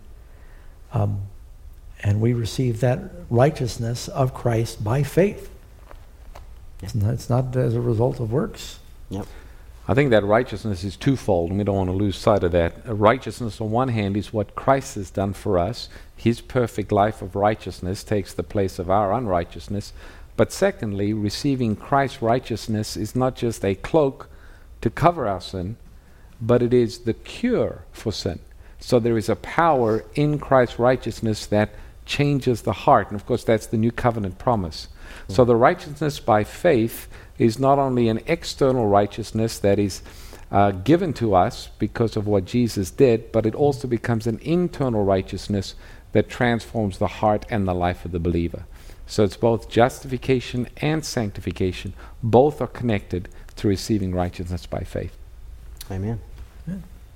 Speaker 2: Um, and we receive that righteousness of Christ by faith. It's not, it's not as a result of works.
Speaker 1: Yep.
Speaker 3: I think that righteousness is twofold, and we don't want to lose sight of that. Uh, righteousness, on one hand, is what Christ has done for us. His perfect life of righteousness takes the place of our unrighteousness. But secondly, receiving Christ's righteousness is not just a cloak to cover our sin, but it is the cure for sin. So there is a power in Christ's righteousness that changes the heart. And of course, that's the New Covenant promise. Mm. So the righteousness by faith is not only an external righteousness that is uh, given to us because of what Jesus did, but it also becomes an internal righteousness that transforms the heart and the life of the believer. So it's both justification and sanctification. Both are connected to receiving righteousness by faith.
Speaker 1: Amen. Yeah.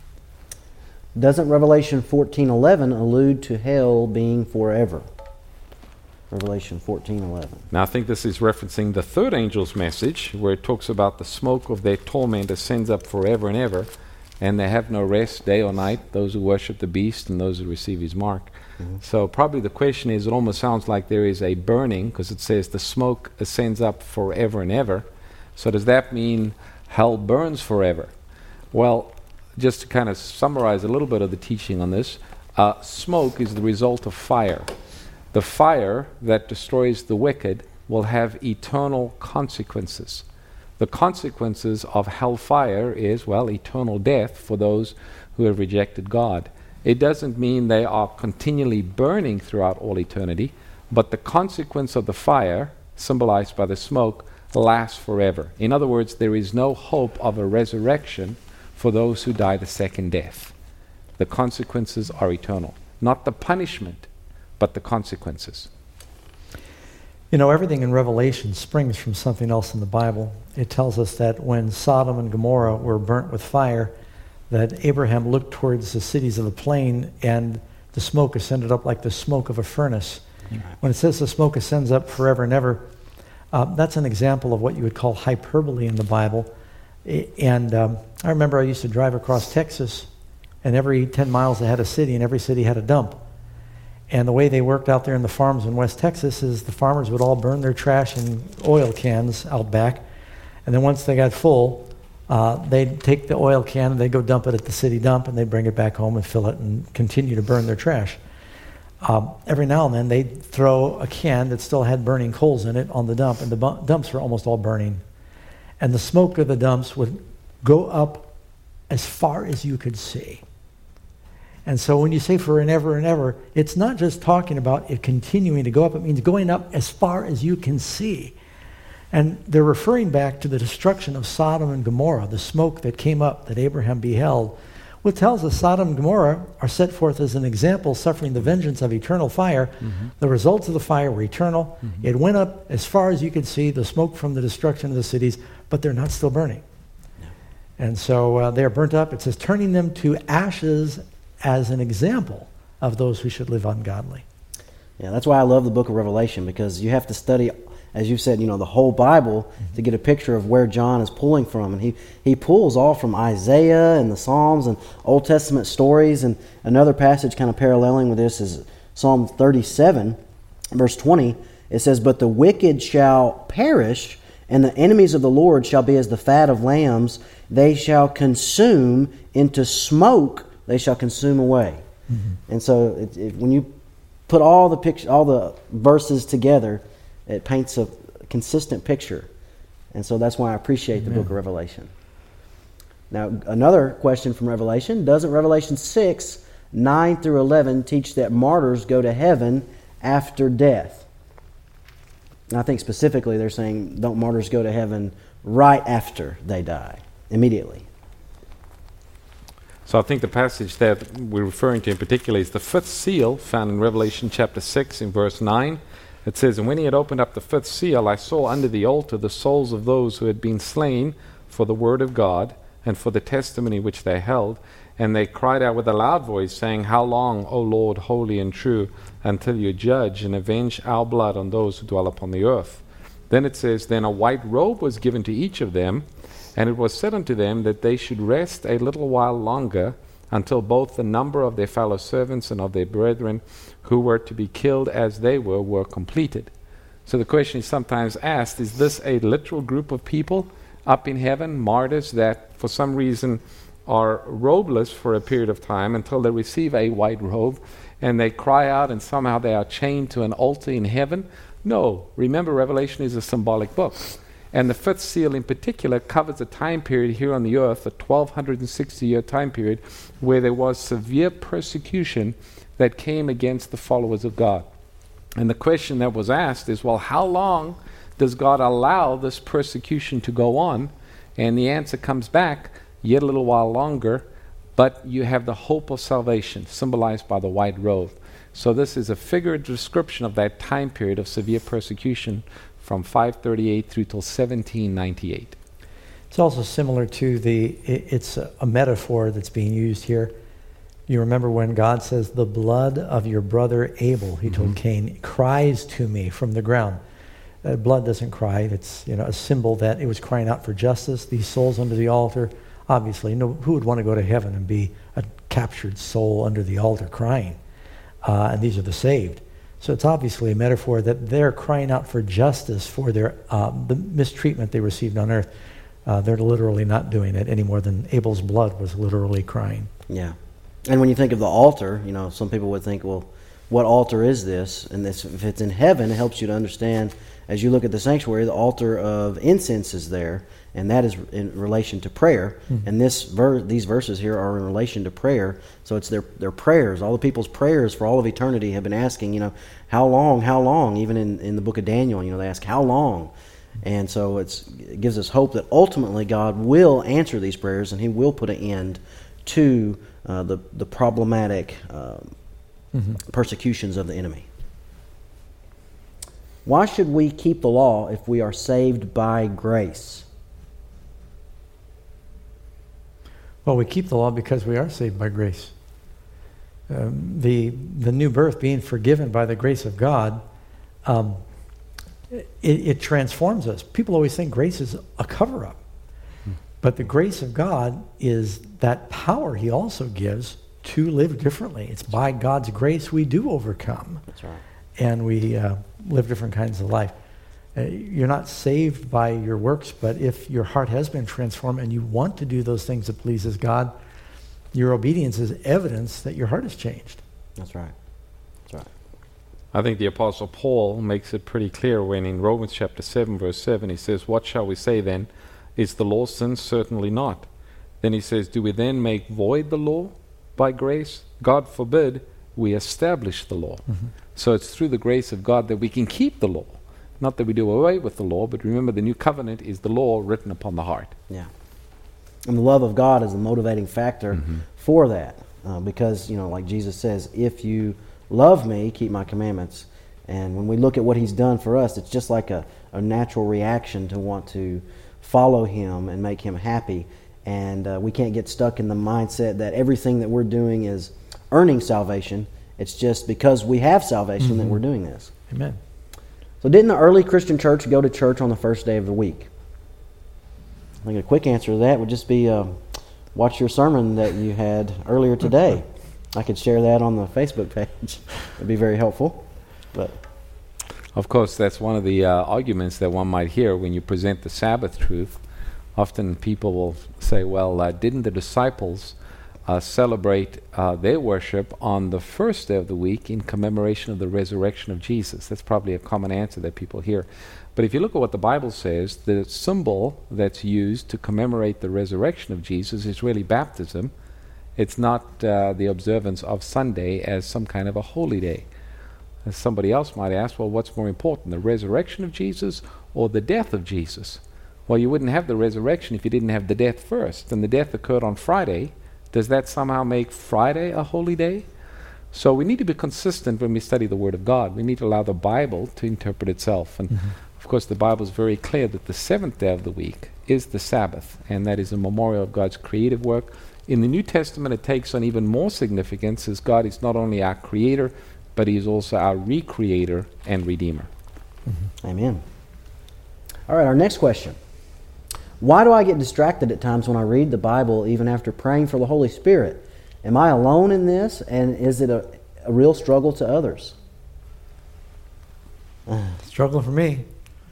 Speaker 1: Doesn't Revelation fourteen eleven allude to hell being forever? Revelation fourteen eleven.
Speaker 3: Now I think this is referencing the third angel's message, where it talks about the smoke of their torment ascends up forever and ever, and they have no rest day or night, those who worship the beast and those who receive his mark. Mm-hmm. So probably the question is, it almost sounds like there is a burning, because it says the smoke ascends up forever and ever. So does that mean hell burns forever? Well, just to kind of summarize a little bit of the teaching on this, uh, smoke is the result of fire. The fire that destroys the wicked will have eternal consequences. The consequences of hellfire is, well, eternal death for those who have rejected God. It doesn't mean they are continually burning throughout all eternity, but the consequence of the fire, symbolized by the smoke, lasts forever. In other words, there is no hope of a resurrection for those who die the second death. The consequences are eternal. Not the punishment, but the consequences.
Speaker 2: You know, everything in Revelation springs from something else in the Bible. It tells us that when Sodom and Gomorrah were burnt with fire, that Abraham looked towards the cities of the plain, and the smoke ascended up like the smoke of a furnace. Right. When it says the smoke ascends up forever and ever, uh, that's an example of what you would call hyperbole in the Bible. And um, I remember I used to drive across Texas, and every ten miles they had a city, and every city had a dump. And the way they worked out there in the farms in West Texas is the farmers would all burn their trash in oil cans out back, and then once they got full, uh, they'd take the oil can and they'd go dump it at the city dump, and they'd bring it back home and fill it and continue to burn their trash. Um, every now and then they'd throw a can that still had burning coals in it on the dump, and the bu- dumps were almost all burning. And the smoke of the dumps would go up as far as you could see. And so when you say for and ever and ever, it's not just talking about it continuing to go up. It means going up as far as you can see. And they're referring back to the destruction of Sodom and Gomorrah, the smoke that came up that Abraham beheld, which tells us Sodom and Gomorrah are set forth as an example suffering the vengeance of eternal fire. Mm-hmm. The results of the fire were eternal. Mm-hmm. It went up as far as you could see, the smoke from the destruction of the cities, but they're not still burning. No. And so uh, they are burnt up. It says turning them to ashes as an example of those who should live ungodly.
Speaker 1: Yeah, that's why I love the book of Revelation, because you have to study, as you said, you know, the whole Bible mm-hmm. to get a picture of where John is pulling from. And he, he pulls all from Isaiah and the Psalms and Old Testament stories. And another passage kind of paralleling with this is Psalm thirty-seven, verse twenty. It says, "But the wicked shall perish, and the enemies of the Lord shall be as the fat of lambs. They shall consume into smoke, they shall consume away." Mm-hmm. And so it, it, when you put all the pict- all the verses together, it paints a consistent picture. And so that's why I appreciate Amen. The book of Revelation. Now, another question from Revelation. Doesn't Revelation six, nine through eleven teach that martyrs go to heaven after death? And I think specifically they're saying, don't martyrs go to heaven right after they die, immediately?
Speaker 3: So I think the passage that we're referring to in particular is the fifth seal found in Revelation chapter six in verse nine. It says, "And when he had opened up the fifth seal, I saw under the altar the souls of those who had been slain for the word of God and for the testimony which they held. And they cried out with a loud voice, saying, How long, O Lord, holy and true, until you judge and avenge our blood on those who dwell upon the earth?" Then it says, "Then a white robe was given to each of them, and it was said unto them that they should rest a little while longer, until both the number of their fellow servants and of their brethren who were to be killed as they were, were completed." So the question is sometimes asked, is this a literal group of people up in heaven, martyrs that for some reason are robeless for a period of time until they receive a white robe and they cry out and somehow they are chained to an altar in heaven? No. Remember, Revelation is a symbolic book. And the fifth seal in particular covers a time period here on the earth, a twelve sixty year time period, where there was severe persecution that came against the followers of God. And the question that was asked is, well, how long does God allow this persecution to go on? And the answer comes back, yet a little while longer, but you have the hope of salvation, symbolized by the white robe. So this is a figurative description of that time period of severe persecution from five thirty-eight through till seventeen ninety-eight.
Speaker 2: It's also similar to the, it, it's a, a metaphor that's being used here. You remember when God says, "The blood of your brother Abel," he mm-hmm. told Cain, "cries to me from the ground." Uh, blood doesn't cry. It's, you know, a symbol that it was crying out for justice. These souls under the altar, obviously, no, who would want to go to heaven and be a captured soul under the altar crying? Uh, and these are the saved. So it's obviously a metaphor that they're crying out for justice for their uh, the mistreatment they received on earth. Uh, they're literally not doing it any more than Abel's blood was literally crying.
Speaker 1: Yeah. And when you think of the altar, you know, some people would think, well, what altar is this? And this, if it's in heaven, it helps you to understand, as you look at the sanctuary, the altar of incense is there, and that is in relation to prayer. Mm-hmm. And this ver- these verses here are in relation to prayer. So it's their their prayers. All the people's prayers for all of eternity have been asking, you know, how long, how long? Even in, in the book of Daniel, you know, they ask, how long? And so it's, it gives us hope that ultimately God will answer these prayers and He will put an end to uh, the, the problematic um, mm-hmm. persecutions of the enemy. Why should we keep the law if we are saved by grace?
Speaker 2: Well, we keep the law because we are saved by grace. Um, the the new birth, being forgiven by the grace of God, um, it, it transforms us. People always think grace is a cover-up. Hmm. But the grace of God is that power He also gives to live differently. It's by God's grace we do overcome.
Speaker 1: That's right.
Speaker 2: And we uh, live different kinds of life. Uh, you're not saved by your works, but if your heart has been transformed and you want to do those things that pleases God, your obedience is evidence that your heart has changed.
Speaker 1: That's right. That's right.
Speaker 3: I think the Apostle Paul makes it pretty clear when in Romans chapter seven, verse seven, he says, "What shall we say then? Is the law sin? Certainly not." Then he says, "Do we then make void the law by grace? God forbid. We establish the law." Mm-hmm. So it's through the grace of God that we can keep the law. Not that we do away with the law, but remember the new covenant is the law written upon the heart.
Speaker 1: Yeah. And the love of God is the motivating factor mm-hmm. for that. Uh, because, you know, like Jesus says, if you love me, keep my commandments. And when we look at what He's done for us, it's just like a, a natural reaction to want to follow Him and make Him happy. And uh, we can't get stuck in the mindset that everything that we're doing is earning salvation. It's just because we have salvation mm-hmm. that we're doing this.
Speaker 2: Amen.
Speaker 1: So didn't the early Christian church go to church on the first day of the week? I think a quick answer to that would just be uh, watch your sermon that you had earlier today. I could share that on the Facebook page. It'd be very helpful. But
Speaker 3: of course, that's one of the uh, arguments that one might hear when you present the Sabbath truth. Often people will say, well, uh, didn't the disciples uh, celebrate uh, their worship on the first day of the week in commemoration of the resurrection of Jesus. That's probably a common answer that people hear. But if you look at what the Bible says, the symbol that's used to commemorate the resurrection of Jesus is really baptism. It's not uh, the observance of Sunday as some kind of a holy day. As somebody else might ask, well, what's more important, the resurrection of Jesus or the death of Jesus? Well, you wouldn't have the resurrection if you didn't have the death first. And the death occurred on Friday. Does that somehow make Friday a holy day? So we need to be consistent when we study the Word of God. We need to allow the Bible to interpret itself. And mm-hmm. of course, the Bible is very clear that the seventh day of the week is the Sabbath, and that is a memorial of God's creative work. In the New Testament, it takes on even more significance, as God is not only our creator, but He is also our recreator and redeemer.
Speaker 1: Mm-hmm. Amen. All right, our next question. Why do I get distracted at times when I read the Bible, even after praying for the Holy Spirit? Am I alone in this, and is it a, a real struggle to others?
Speaker 2: Struggle for me.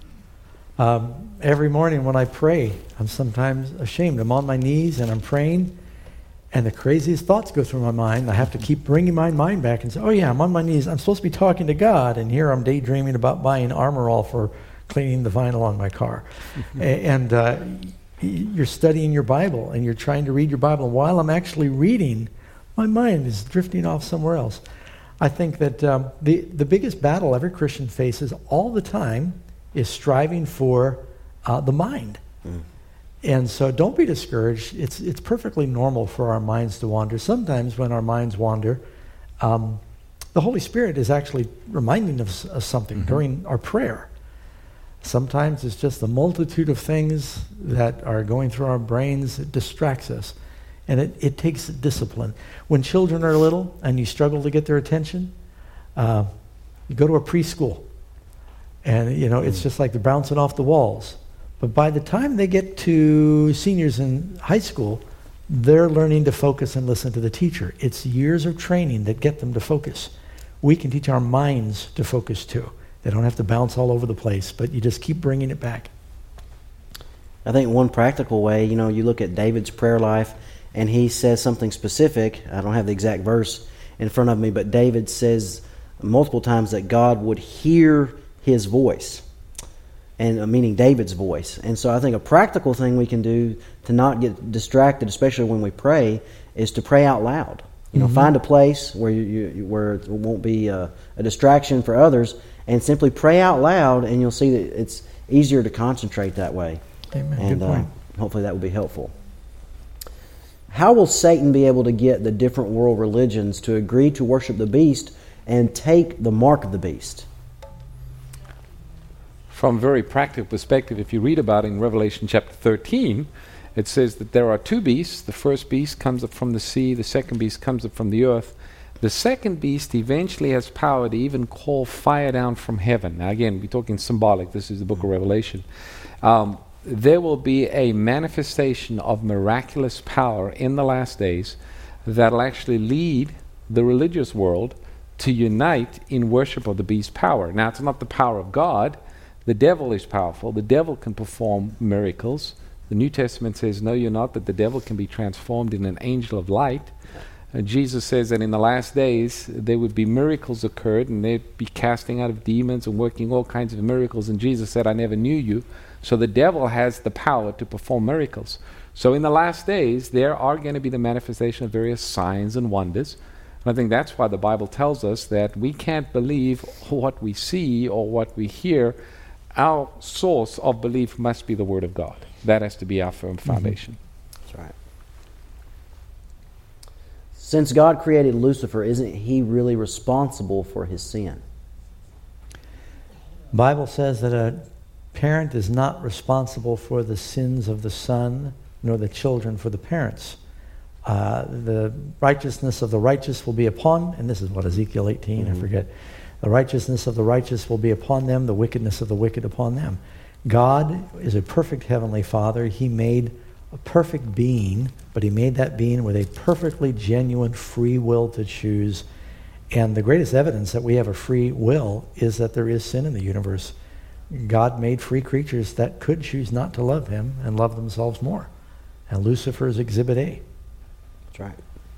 Speaker 2: Um, every morning when I pray, I'm sometimes ashamed. I'm on my knees and I'm praying, and the craziest thoughts go through my mind. I have to keep bringing my mind back and say, oh yeah, I'm on my knees. I'm supposed to be talking to God, and here I'm daydreaming about buying Armor All for cleaning the vinyl on my car. And uh, you're studying your Bible, and you're trying to read your Bible. And while I'm actually reading, my mind is drifting off somewhere else. I think that um, the, the biggest battle every Christian faces all the time is striving for uh, the mind. Mm. And so don't be discouraged. It's it's perfectly normal for our minds to wander. Sometimes when our minds wander, um, the Holy Spirit is actually reminding us of something mm-hmm. during our prayer. Sometimes it's just the multitude of things that are going through our brains that distracts us. And it, it takes discipline. When children are little and you struggle to get their attention, uh, you go to a preschool. And, you know, it's just like they're bouncing off the walls. But by the time they get to seniors in high school, they're learning to focus and listen to the teacher. It's years of training that get them to focus. We can teach our minds to focus too. They don't have to bounce all over the place, but you just keep bringing it back.
Speaker 1: I think one practical way, you know, you look at David's prayer life, and he says something specific. I don't have the exact verse in front of me, but David says multiple times that God would hear his voice, and uh, meaning David's voice. And so I think a practical thing we can do to not get distracted, especially when we pray, is to pray out loud. You know, mm-hmm. find a place where you, you where it won't be a, a distraction for others, and simply pray out loud, and you'll see that it's easier to concentrate that way.
Speaker 2: Amen.
Speaker 1: And
Speaker 2: Good point.
Speaker 1: Uh, hopefully that will be helpful. How will Satan be able to get the different world religions to agree to worship the beast and take the mark of the beast?
Speaker 3: From a very practical perspective, if you read about it in Revelation chapter thirteen, it says that there are two beasts. The first beast comes up from the sea. The second beast comes up from the earth. The second beast eventually has power to even call fire down from heaven. Now again, we're talking symbolic. This is the book of Revelation. Um, there will be a manifestation of miraculous power in the last days that will actually lead the religious world to unite in worship of the beast's power. Now, it's not the power of God. The devil is powerful. The devil can perform miracles. The New Testament says, no, you're not, that the devil can be transformed in an angel of light. Uh, Jesus says that in the last days there would be miracles occurred, and they'd be casting out of demons and working all kinds of miracles. And Jesus said, I never knew you. So the devil has the power to perform miracles. So in the last days, there are going to be the manifestation of various signs and wonders. And I think that's why the Bible tells us that we can't believe what we see or what we hear. Our source of belief must be the Word of God. That has to be our firm foundation.
Speaker 1: Mm-hmm. That's right. Since God created Lucifer, isn't he really responsible for his sin?
Speaker 2: The Bible says that a parent is not responsible for the sins of the son, nor the children for the parents. Uh, the righteousness of the righteous will be upon, and this is what, Ezekiel eighteen, mm-hmm. I forget. The righteousness of the righteous will be upon them, the wickedness of the wicked upon them. God is a perfect heavenly Father. He made a perfect being, but he made that being with a perfectly genuine free will to choose. And the greatest evidence that we have a free will is that there is sin in the universe. God made free creatures that could choose not to love him and love themselves more. And Lucifer is exhibit A.
Speaker 1: That's right.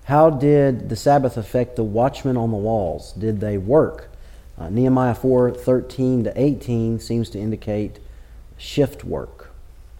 Speaker 1: How did the Sabbath affect the watchmen on the walls? Did they work? Uh, Nehemiah four thirteen to eighteen seems to indicate shift work.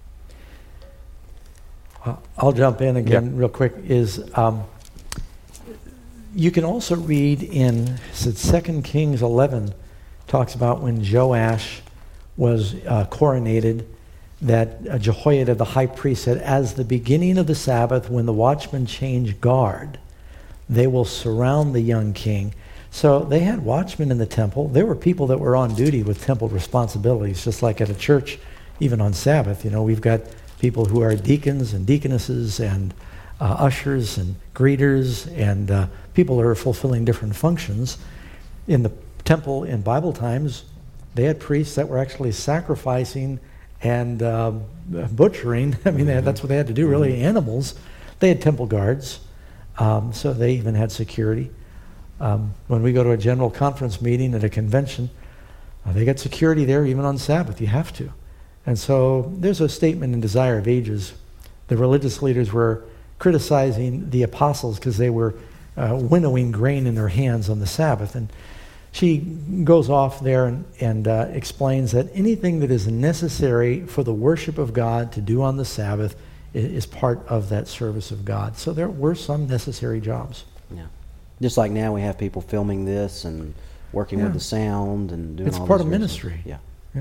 Speaker 2: Uh, I'll jump in again
Speaker 3: Yep.
Speaker 2: real quick. Is um, you can also read in Second Kings eleven talks about when Joash was uh, coronated, that uh, Jehoiada the high priest said, as the beginning of the Sabbath, when the watchmen change guard, they will surround the young king. So they had watchmen in the temple. There were people that were on duty with temple responsibilities, just like at a church, even on Sabbath. You know, we've got people who are deacons and deaconesses and uh, ushers and greeters and uh, people who are fulfilling different functions. In the temple in Bible times, they had priests that were actually sacrificing and uh, butchering. I mean, they had, that's what they had to do, really, animals. They had temple guards, um, so they even had security. Um, when we go to a general conference meeting at a convention, uh, they got security there even on Sabbath. You have to. And so there's a statement in Desire of Ages. The religious leaders were criticizing the apostles because they were uh, winnowing grain in their hands on the Sabbath. And she goes off there and, and uh, explains that anything that is necessary for the worship of God to do on the Sabbath is, is part of that service of God. So there were some necessary jobs.
Speaker 1: Yeah. Just like now we have people filming this and working
Speaker 2: Yeah.
Speaker 1: with the sound and doing
Speaker 2: It's
Speaker 1: all
Speaker 2: part
Speaker 1: those
Speaker 2: of
Speaker 1: various
Speaker 2: ministry.
Speaker 1: things. Yeah.
Speaker 2: Yeah.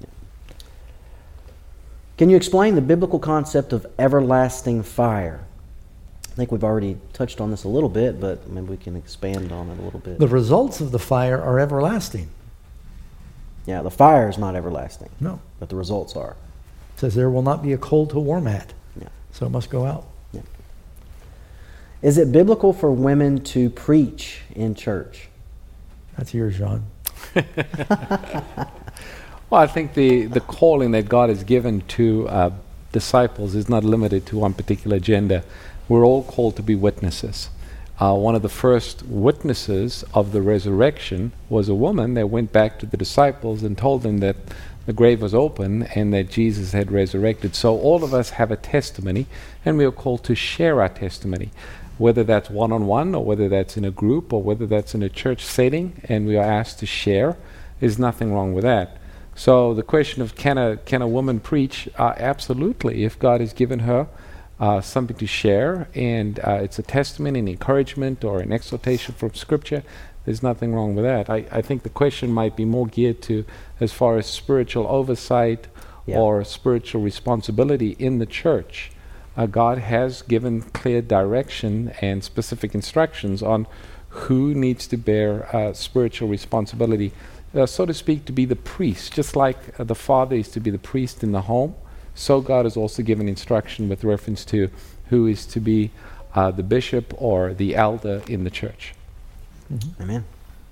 Speaker 1: Can you explain the biblical concept of everlasting fire? I think we've already touched on this a little bit, but maybe we can expand on it a little bit.
Speaker 2: The results of the fire are everlasting.
Speaker 1: Yeah, the fire is not everlasting,
Speaker 2: No.
Speaker 1: but the results are.
Speaker 2: It says there will not be a coal to warm at.
Speaker 1: Yeah.
Speaker 2: So it must go out.
Speaker 1: Yeah. Is it biblical for women to preach in church?
Speaker 2: That's yours, John.
Speaker 3: Well, I think the, the calling that God has given to uh, disciples is not limited to one particular gender. We're all called to be witnesses. Uh, one of the first witnesses of the resurrection was a woman that went back to the disciples and told them that the grave was open and that Jesus had resurrected. So all of us have a testimony, and we are called to share our testimony, whether that's one-on-one or whether that's in a group or whether that's in a church setting, and we are asked to share. There's nothing wrong with that. So the question of can a can a woman preach? Uh, absolutely. If God has given her uh, something to share, and uh, it's a testimony, an encouragement, or an exhortation from Scripture, there's nothing wrong with that. I, I think the question might be more geared to as far as spiritual oversight
Speaker 1: Yeah.
Speaker 3: or spiritual responsibility in the church. Uh, God has given clear direction and specific instructions on who needs to bear uh, spiritual responsibility. Uh, so to speak, to be the priest. Just like uh, the father is to be the priest in the home, so God has also given instruction with reference to who is to be uh, the bishop or the elder in the church.
Speaker 2: Mm-hmm.
Speaker 1: Amen.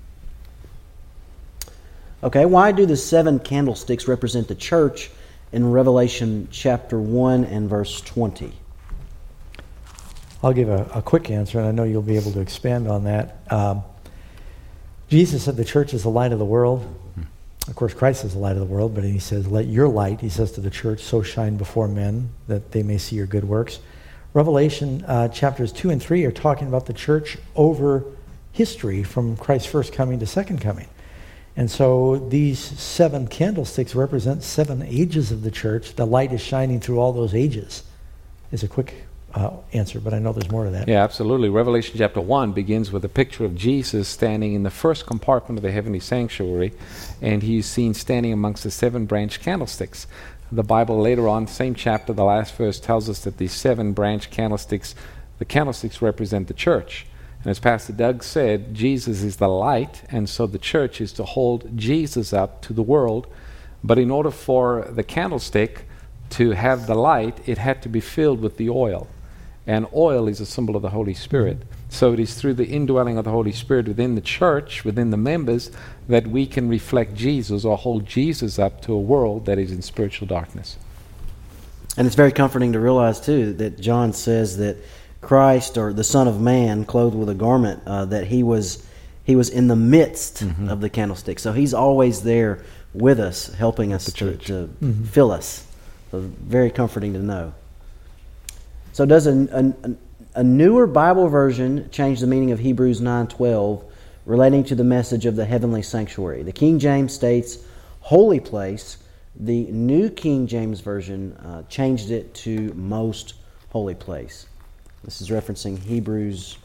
Speaker 1: Okay, why do the seven candlesticks represent the church in Revelation chapter one and verse twenty?
Speaker 2: I'll give a, a quick answer, and I know you'll be able to expand on that. Um, Jesus said the church is the light of the world. Of course, Christ is the light of the world, but he says, let your light, he says to the church, so shine before men that they may see your good works. Revelation uh, chapters two and three are talking about the church over history from Christ's first coming to second coming. And so these seven candlesticks represent seven ages of the church. The light is shining through all those ages, is a quick uh, answer, but I know there's more to that.
Speaker 3: Yeah, absolutely. Revelation chapter one begins with a picture of Jesus standing in the first compartment of the heavenly sanctuary, and he's seen standing amongst the seven branch candlesticks. The Bible later on, same chapter, the last verse tells us that these seven branch candlesticks, the candlesticks represent the church. And as Pastor Doug said, Jesus is the light, and so the church is to hold Jesus up to the world. But in order for the candlestick to have the light, it had to be filled with the oil. And oil is a symbol of the Holy Spirit. So it is through the indwelling of the Holy Spirit within the church, within the members, that we can reflect Jesus or hold Jesus up to a world that is in spiritual darkness.
Speaker 1: And it's very comforting to realize, too, that John says that Christ, or the Son of Man, clothed with a garment, uh, that he was he was in the midst mm-hmm. of the candlestick. So he's always there with us, helping us to, to mm-hmm. fill us. So very comforting to know. So does a, a, a newer Bible version changed the meaning of Hebrews nine twelve, relating to the message of the heavenly sanctuary. The King James states holy place. The New King James Version uh, changed it to most holy place. This is referencing Hebrews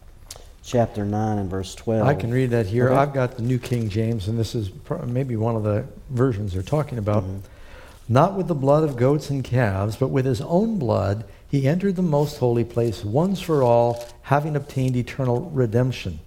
Speaker 1: chapter nine and verse twelve.
Speaker 2: I can read that here.
Speaker 1: Okay.
Speaker 2: I've got the New King James, and this is pro- maybe one of the versions they're talking about. Mm-hmm. Not with the blood of goats and calves, but with his own blood, he entered the most holy place once for all, having obtained eternal redemption.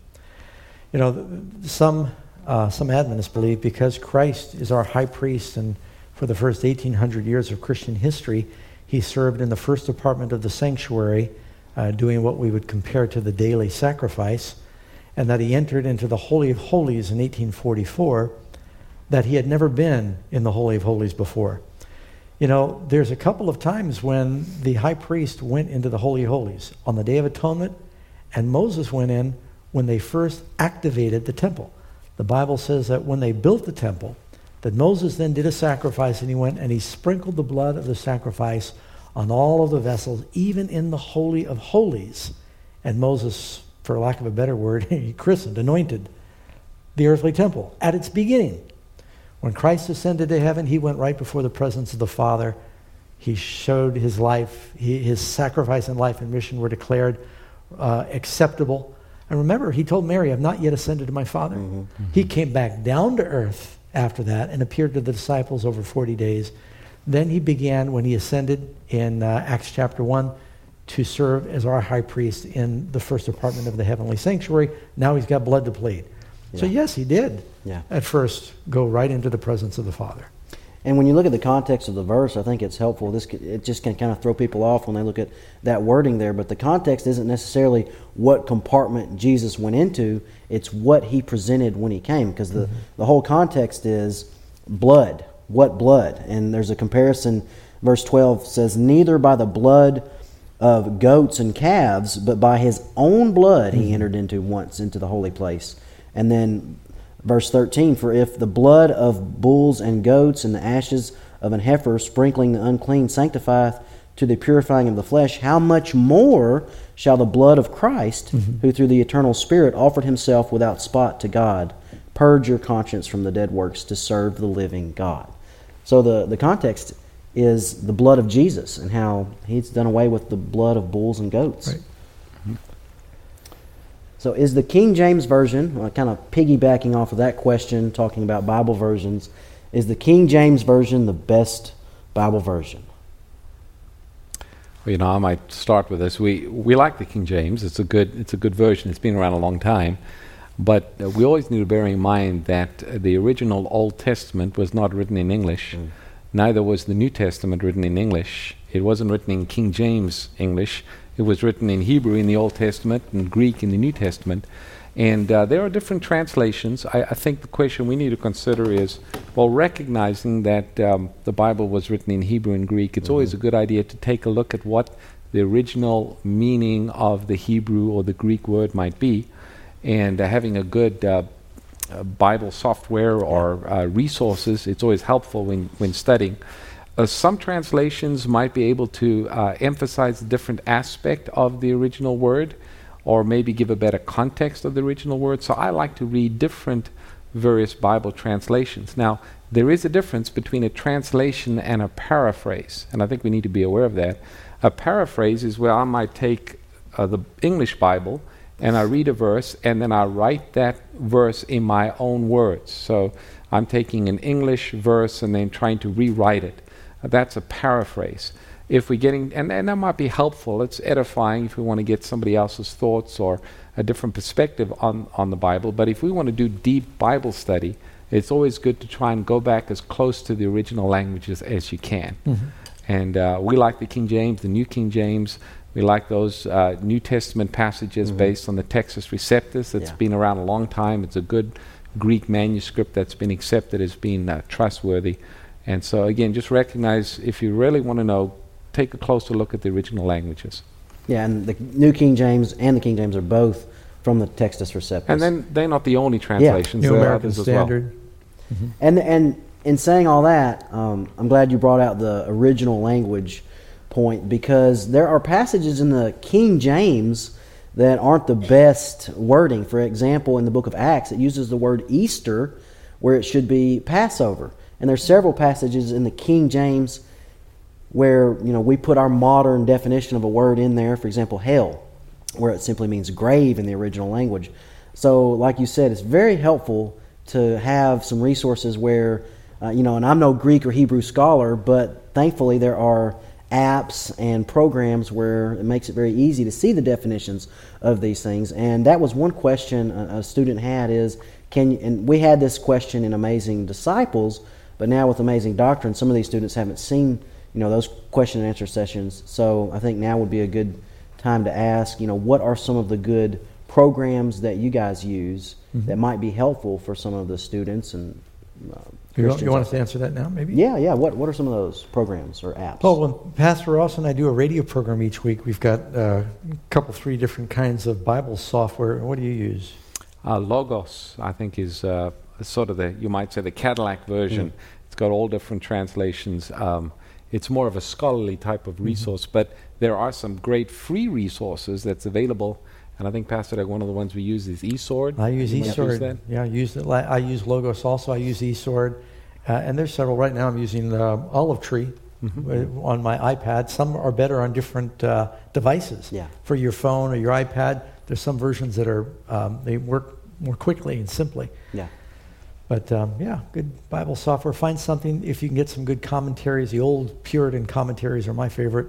Speaker 2: You know, some uh, some Adventists believe because Christ is our high priest, and for the first eighteen hundred years of Christian history, he served in the first department of the sanctuary, uh, doing what we would compare to the daily sacrifice, and that he entered into the Holy of Holies in eighteen forty-four, that he had never been in the Holy of Holies before. You know, there's a couple of times when the high priest went into the Holy of Holies, on the Day of Atonement, and Moses went in when they first activated the temple. The Bible says that when they built the temple, that Moses then did a sacrifice, and he went and he sprinkled the blood of the sacrifice on all of the vessels, even in the Holy of Holies. And Moses, for lack of a better word, he christened, anointed the earthly temple at its beginning. When Christ ascended to heaven, he went right before the presence of the Father. He showed his life, he, his sacrifice and life and mission were declared uh, acceptable. And remember, he told Mary, I've not yet ascended to my Father. Mm-hmm. Mm-hmm. He came back down to earth after that and appeared to the disciples over forty days. Then he began, when he ascended in uh, Acts chapter one, to serve as our high priest in the first department of the heavenly sanctuary. Now he's got blood to plead. Yeah. So yes, he did yeah. at first go right into the presence of the Father.
Speaker 1: And when you look at the context of the verse, I think it's helpful. This it just can kind of throw people off when they look at that wording there. But the context isn't necessarily what compartment Jesus went into. It's what he presented when he came. Because the, mm-hmm. the whole context is blood. What blood? And there's a comparison. Verse twelve says, neither by the blood of goats and calves, but by his own blood mm-hmm. he entered into once into the holy place. And then verse thirteen, for if the blood of bulls and goats and the ashes of an heifer sprinkling the unclean sanctifieth to the purifying of the flesh, how much more shall the blood of Christ, mm-hmm. who through the eternal Spirit offered himself without spot to God, purge your conscience from the dead works to serve the living God. So the, the context is the blood of Jesus and how he's done away with the blood of bulls and goats.
Speaker 2: Right.
Speaker 1: Mm-hmm. So is the King James Version, uh, kind of piggybacking off of that question, talking about Bible versions, is the King James Version the best Bible version?
Speaker 3: Well, you know, I might start with this. We we like the King James. It's a good it's a good version. It's been around a long time. But uh, we always need to bear in mind that uh, the original Old Testament was not written in English. Mm. Neither was the New Testament written in English. It wasn't written in King James English. It was written in Hebrew in the Old Testament and Greek in the New Testament. And uh, there are different translations. I, I think the question we need to consider is, well, recognizing that um, the Bible was written in Hebrew and Greek, it's mm-hmm. always a good idea to take a look at what the original meaning of the Hebrew or the Greek word might be. And uh, having a good uh, uh, Bible software or uh, resources, it's always helpful when, when studying. Uh, some translations might be able to uh, emphasize a different aspect of the original word, or maybe give a better context of the original word. So I like to read different various Bible translations. Now, there is a difference between a translation and a paraphrase, and I think we need to be aware of that. A paraphrase is where I might take uh, the English Bible and I read a verse, and then I write that verse in my own words. So I'm taking an English verse and then trying to rewrite it. Uh, that's a paraphrase. If we're getting, and, and that might be helpful, it's edifying if we want to get somebody else's thoughts or a different perspective on, on the Bible. But if we want to do deep Bible study, it's always good to try and go back as close to the original languages as you can. Mm-hmm. And uh, we like the King James, the New King James. We like those uh, New Testament passages mm-hmm. based on the Textus Receptus. That's yeah. been around a long time. It's a good Greek manuscript that's been accepted as being uh, trustworthy. And so again, just recognize, if you really want to know, take a closer look at the original languages.
Speaker 1: Yeah, and the New King James and the King James are both from the Textus Receptus.
Speaker 3: And then they're not the only translations.
Speaker 2: Yeah. New
Speaker 3: there
Speaker 2: American
Speaker 3: are others
Speaker 2: Standard.
Speaker 3: As well.
Speaker 1: Mm-hmm. And and in saying all that, um, I'm glad you brought out the original language point, because there are passages in the King James that aren't the best wording. For example, in the book of Acts, it uses the word Easter where it should be Passover. And there's several passages in the King James where, you know, we put our modern definition of a word in there. For example, hell, where it simply means grave in the original language. So, like you said, it's very helpful to have some resources where, uh, you know, and I'm no Greek or Hebrew scholar, but thankfully there are apps and programs where it makes it very easy to see the definitions of these things. And that was one question a, a student had is, can you, and we had this question in Amazing Disciples, but now with Amazing Doctrine, some of these students haven't seen, you know, those question and answer sessions. So I think now would be a good time to ask, you know, what are some of the good programs that you guys use mm-hmm. that might be helpful for some of the students and uh,
Speaker 2: You want, you want us to answer that now, maybe?
Speaker 1: Yeah, yeah. What What are some of those programs or apps?
Speaker 2: Oh, well, Pastor Ross and I do a radio program each week. We've got uh, a couple, three different kinds of Bible software. What do you use?
Speaker 3: Uh, Logos, I think, is uh, sort of the, you might say, the Cadillac version. Mm. It's got all different translations. Um, it's more of a scholarly type of resource, mm-hmm. but there are some great free resources that's available. And I think, Pastor Doug, one of the ones we use is eSword.
Speaker 2: I use eSword. Yeah, I use it. I use Logos also. I use eSword. Uh, and there's several. Right now I'm using uh, Olive Tree mm-hmm. uh, on my iPad. Some are better on different uh, devices.
Speaker 1: Yeah.
Speaker 2: For your phone or your iPad, there's some versions that are, um, they work more quickly and simply.
Speaker 1: Yeah.
Speaker 2: But um, yeah, good Bible software. Find something, if you can get some good commentaries. The old Puritan commentaries are my favorite.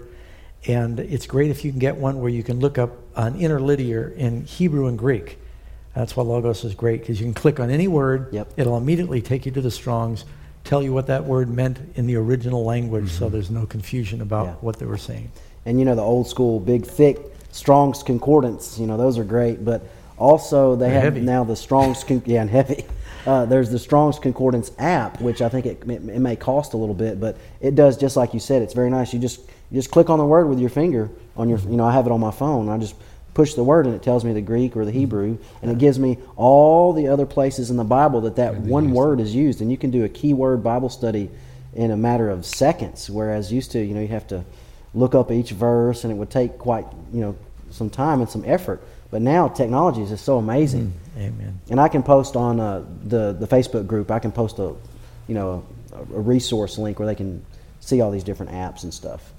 Speaker 2: And it's great if you can get one where you can look up an interlinear in Hebrew and Greek. That's why Logos is great, because you can click on any word.
Speaker 1: Yep.
Speaker 2: It'll immediately take you to the Strong's, tell you what that word meant in the original language, mm-hmm. so there's no confusion about yeah. what they were saying.
Speaker 1: And you know, the old school, big, thick Strong's Concordance, you know, those are great. But also they
Speaker 2: They're
Speaker 1: have
Speaker 2: heavy.
Speaker 1: now the Strong's, con- yeah, and heavy. Uh, there's the Strong's Concordance app, which I think it, it, it may cost a little bit, but it does just like you said. It's very nice. You just you just click on the word with your finger on your, you know, I have it on my phone. I just push the word and it tells me the Greek or the Hebrew, and it gives me all the other places in the Bible that that one word is used. And you can do a keyword Bible study in a matter of seconds, whereas used to, you know, you have to look up each verse, and it would take quite, you know, some time and some effort. But now technology is just so amazing.
Speaker 2: Mm, amen.
Speaker 1: And I can post on uh, the the Facebook group. I can post a, you know, a, a resource link where they can see all these different apps and stuff.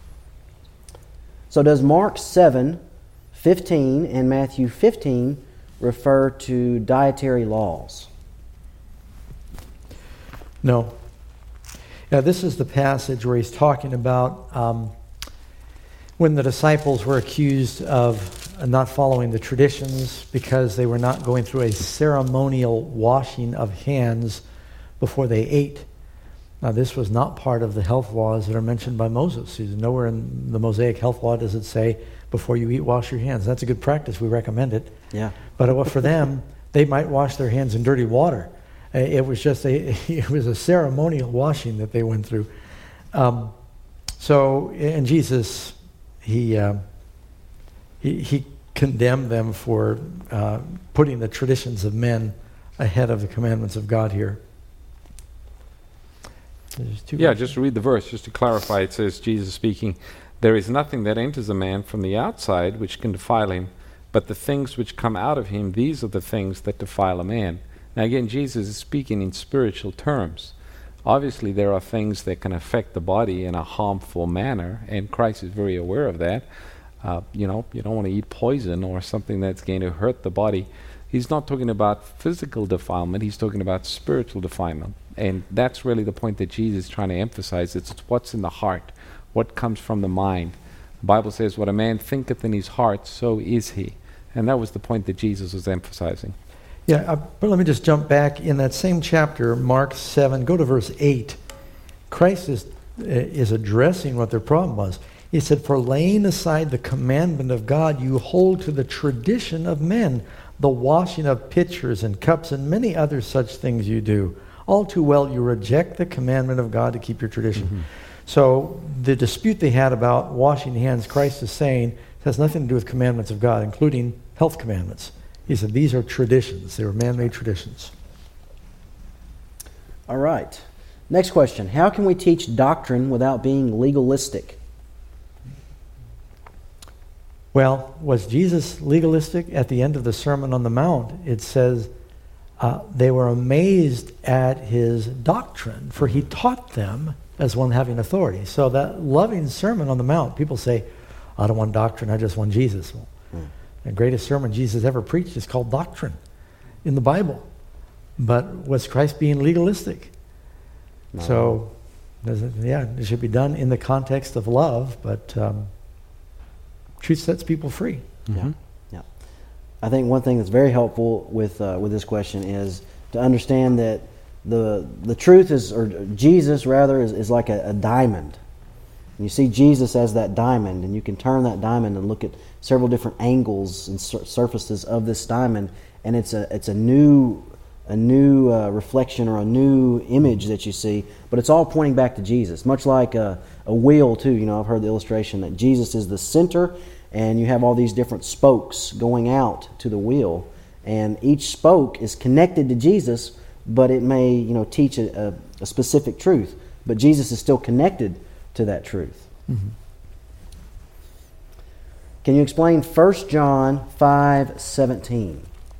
Speaker 1: So does Mark seven fifteen and Matthew fifteen refer to dietary laws?
Speaker 2: No. Now, this is the passage where he's talking about um, when the disciples were accused of not following the traditions because they were not going through a ceremonial washing of hands before they ate. Now, this was not part of the health laws that are mentioned by Moses. Nowhere in the Mosaic health law does it say, before you eat, wash your hands. That's a good practice. We recommend it.
Speaker 1: Yeah.
Speaker 2: But for them, they might wash their hands in dirty water. It was just a, it was a ceremonial washing that they went through. Um, so, and Jesus, he, uh, he he condemned them for uh, putting the traditions of men ahead of the commandments of God here.
Speaker 3: Yeah, verses. Just read the verse, just to clarify. It says, Jesus speaking, "There is nothing that enters a man from the outside which can defile him, but the things which come out of him, these are the things that defile a man." Now again, Jesus is speaking in spiritual terms. Obviously, there are things that can affect the body in a harmful manner, and Christ is very aware of that. Uh, you know, you don't want to eat poison or something that's going to hurt the body. He's not talking about physical defilement, he's talking about spiritual defilement. And that's really the point that Jesus is trying to emphasize. It's what's in the heart, what comes from the mind. The Bible says, what a man thinketh in his heart, so is he. And that was the point that Jesus was emphasizing.
Speaker 2: Yeah, uh, but let me just jump back. In that same chapter, Mark seven, go to verse eight. Christ is, uh, is addressing what their problem was. He said, "For laying aside the commandment of God, you hold to the tradition of men, the washing of pitchers and cups and many other such things you do. All too well you reject the commandment of God to keep your tradition." Mm-hmm. So the dispute they had about washing hands, Christ is saying, has nothing to do with commandments of God, including health commandments. He said these are traditions. They were man-made traditions.
Speaker 1: All right. Next question. How can we teach doctrine without being legalistic?
Speaker 2: Well, was Jesus legalistic? At the end of the Sermon on the Mount, it says uh, they were amazed at his doctrine, for he taught them as one having authority. So that loving Sermon on the Mount, people say, I don't want doctrine, I just want Jesus. Well, mm. The greatest sermon Jesus ever preached is called doctrine in the Bible. But was Christ being legalistic? No. So, does it, yeah, it should be done in the context of love, but um, truth sets people free.
Speaker 1: Mm-hmm. Yeah, yeah. I think one thing that's very helpful with uh, with this question is to understand that the the truth is, or Jesus rather, is, is like a, a diamond. And you see Jesus as that diamond, and you can turn that diamond and look at several different angles and sur- surfaces of this diamond, and it's a it's a new a new uh, reflection or a new image that you see, but it's all pointing back to Jesus. Much like a, a wheel too. You know, I've heard the illustration that Jesus is the center, and you have all these different spokes going out to the wheel, and each spoke is connected to Jesus, but it may, you know, teach a, a, a specific truth, but Jesus is still connected to that truth. Mm-hmm. Can you explain First John five seventeen?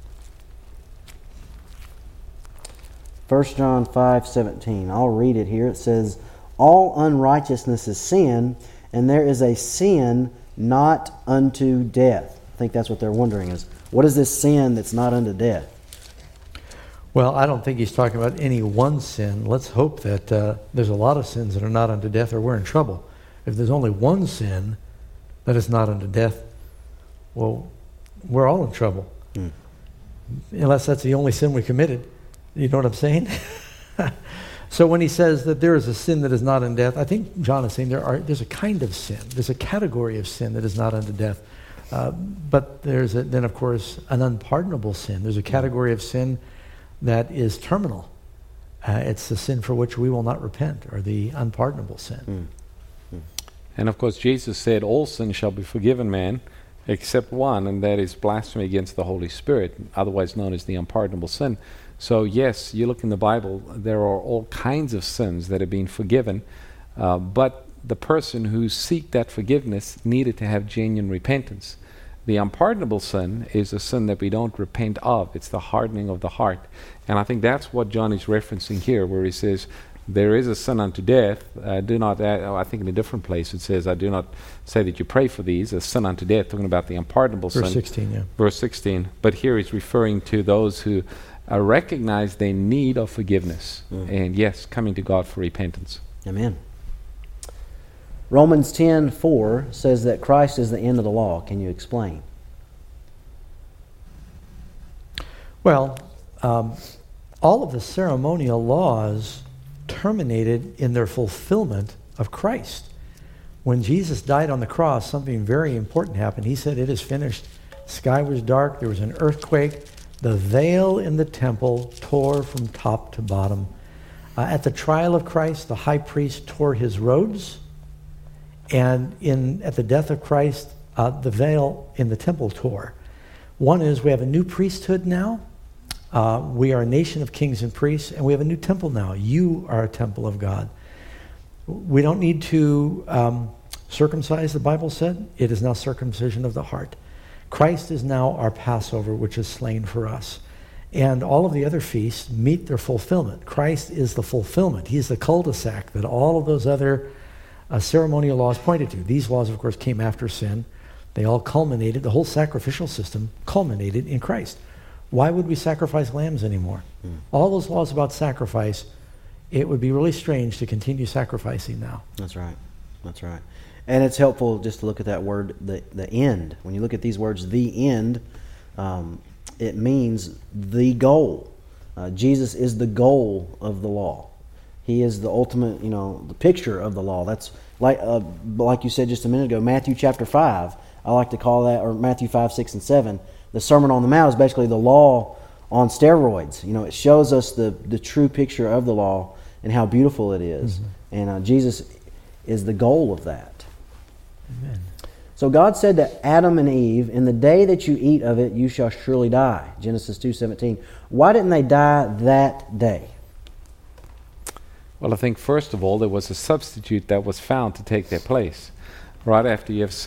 Speaker 1: First John five seventeen. I'll read it here. It says, all unrighteousness is sin, and there is a sin not unto death. I think that's what they're wondering is, what is this sin that's not unto death?
Speaker 2: Well, I don't think he's talking about any one sin. Let's hope that uh, there's a lot of sins that are not unto death, or we're in trouble. If there's only one sin that is not unto death, well, we're all in trouble. Mm. Unless that's the only sin we committed. You know what I'm saying? So when he says that there is a sin that is not unto death, I think John is saying there are there's a kind of sin. There's a category of sin that is not unto death. Uh, but there's a, then, of course, an unpardonable sin. There's a category of sin that is terminal. Uh, it's the sin for which we will not repent, or the unpardonable sin.
Speaker 3: Mm. Mm. And of course, Jesus said, all sin shall be forgiven man, except one, and that is blasphemy against the Holy Spirit, otherwise known as the unpardonable sin. So yes, you look in the Bible, there are all kinds of sins that have been forgiven, uh, but the person who seek that forgiveness needed to have genuine repentance. The unpardonable sin is a sin that we don't repent of. It's the hardening of the heart. And I think that's what John is referencing here, where he says, there is a sin unto death. Uh, do not, uh, I think in a different place it says, I do not say that you pray for these, a sin unto death, talking about the unpardonable
Speaker 2: sin.
Speaker 3: Verse
Speaker 2: sixteen, yeah.
Speaker 3: Verse sixteen. But here he's referring to those who uh, recognize their need of forgiveness. Mm. And yes, coming to God for repentance.
Speaker 1: Amen. Romans ten four says that Christ is the end of the law. Can you explain?
Speaker 2: Well, um, all of the ceremonial laws terminated in their fulfillment of Christ. When Jesus died on the cross, something very important happened. He said, it is finished. The sky was dark. There was an earthquake. The veil in the temple tore from top to bottom. Uh, at the trial of Christ, the high priest tore his robes. And in at the death of Christ, uh, the veil in the temple tore. One is we have a new priesthood now. Uh, we are a nation of kings and priests, and we have a new temple now. You are a temple of God. We don't need to um, circumcise, the Bible said. It is now circumcision of the heart. Christ is now our Passover, which is slain for us. And all of the other feasts meet their fulfillment. Christ is the fulfillment. He's the cul-de-sac that all of those other uh, ceremonial laws pointed to. These laws, of course, came after sin. They all culminated, the whole sacrificial system culminated in Christ. Why would we sacrifice lambs anymore? Mm. All those laws about sacrifice, it would be really strange to continue sacrificing now.
Speaker 1: That's right. That's right. And it's helpful just to look at that word, the, the end. When you look at these words, the end, um, it means the goal. Uh, Jesus is the goal of the law. He is the ultimate, you know, the picture of the law. That's like, uh, like you said just a minute ago, Matthew chapter five. I like to call that, or Matthew five, six, and seven. The Sermon on the Mount is basically the law on steroids. You know, it shows us the, the true picture of the law and how beautiful it is. Mm-hmm. And uh, Jesus is the goal of that.
Speaker 2: Amen.
Speaker 1: So God said to Adam and Eve, in the day that you eat of it, you shall surely die. Genesis two seventeen. Why didn't they die that day?
Speaker 3: Well, I think first of all, there was a substitute that was found to take their place. Right after you have sin,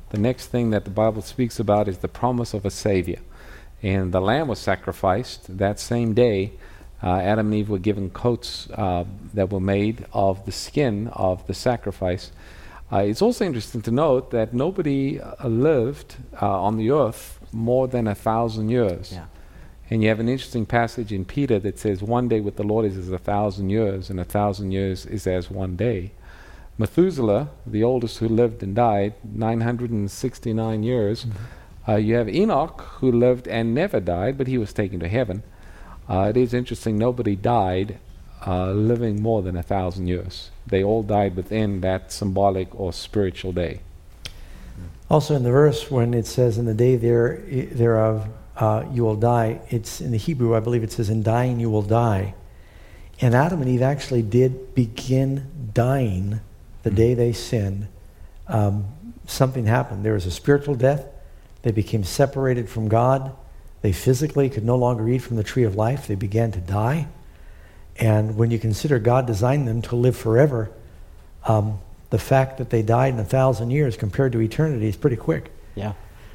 Speaker 3: the next thing that the Bible speaks about is the promise of a Savior. And the lamb was sacrificed that same day. Uh, Adam and Eve were given coats uh, that were made of the skin of the sacrifice. Uh, it's also interesting to note that nobody uh, lived uh, on the earth more than a thousand years.
Speaker 1: Yeah.
Speaker 3: And you have an interesting passage in Peter that says, one day with the Lord is as a thousand years, and a thousand years is as one day. Methuselah, the oldest who lived and died, nine hundred sixty-nine years. Mm-hmm. Uh, you have Enoch, who lived and never died, but he was taken to heaven. Uh, it is interesting, nobody died uh, living more than a thousand years. They all died within that symbolic or spiritual day.
Speaker 2: Also in the verse, when it says, in the day there, I- thereof uh, you will die, it's in the Hebrew, I believe it says, in dying you will die. And Adam and Eve actually did begin dying the day they sinned. Um, something happened. There was a spiritual death. They became separated from God. They physically could no longer eat from the tree of life. They began to die. And when you consider God designed them to live forever, um, the fact that they died in a thousand years compared to eternity is pretty quick.
Speaker 1: Yeah.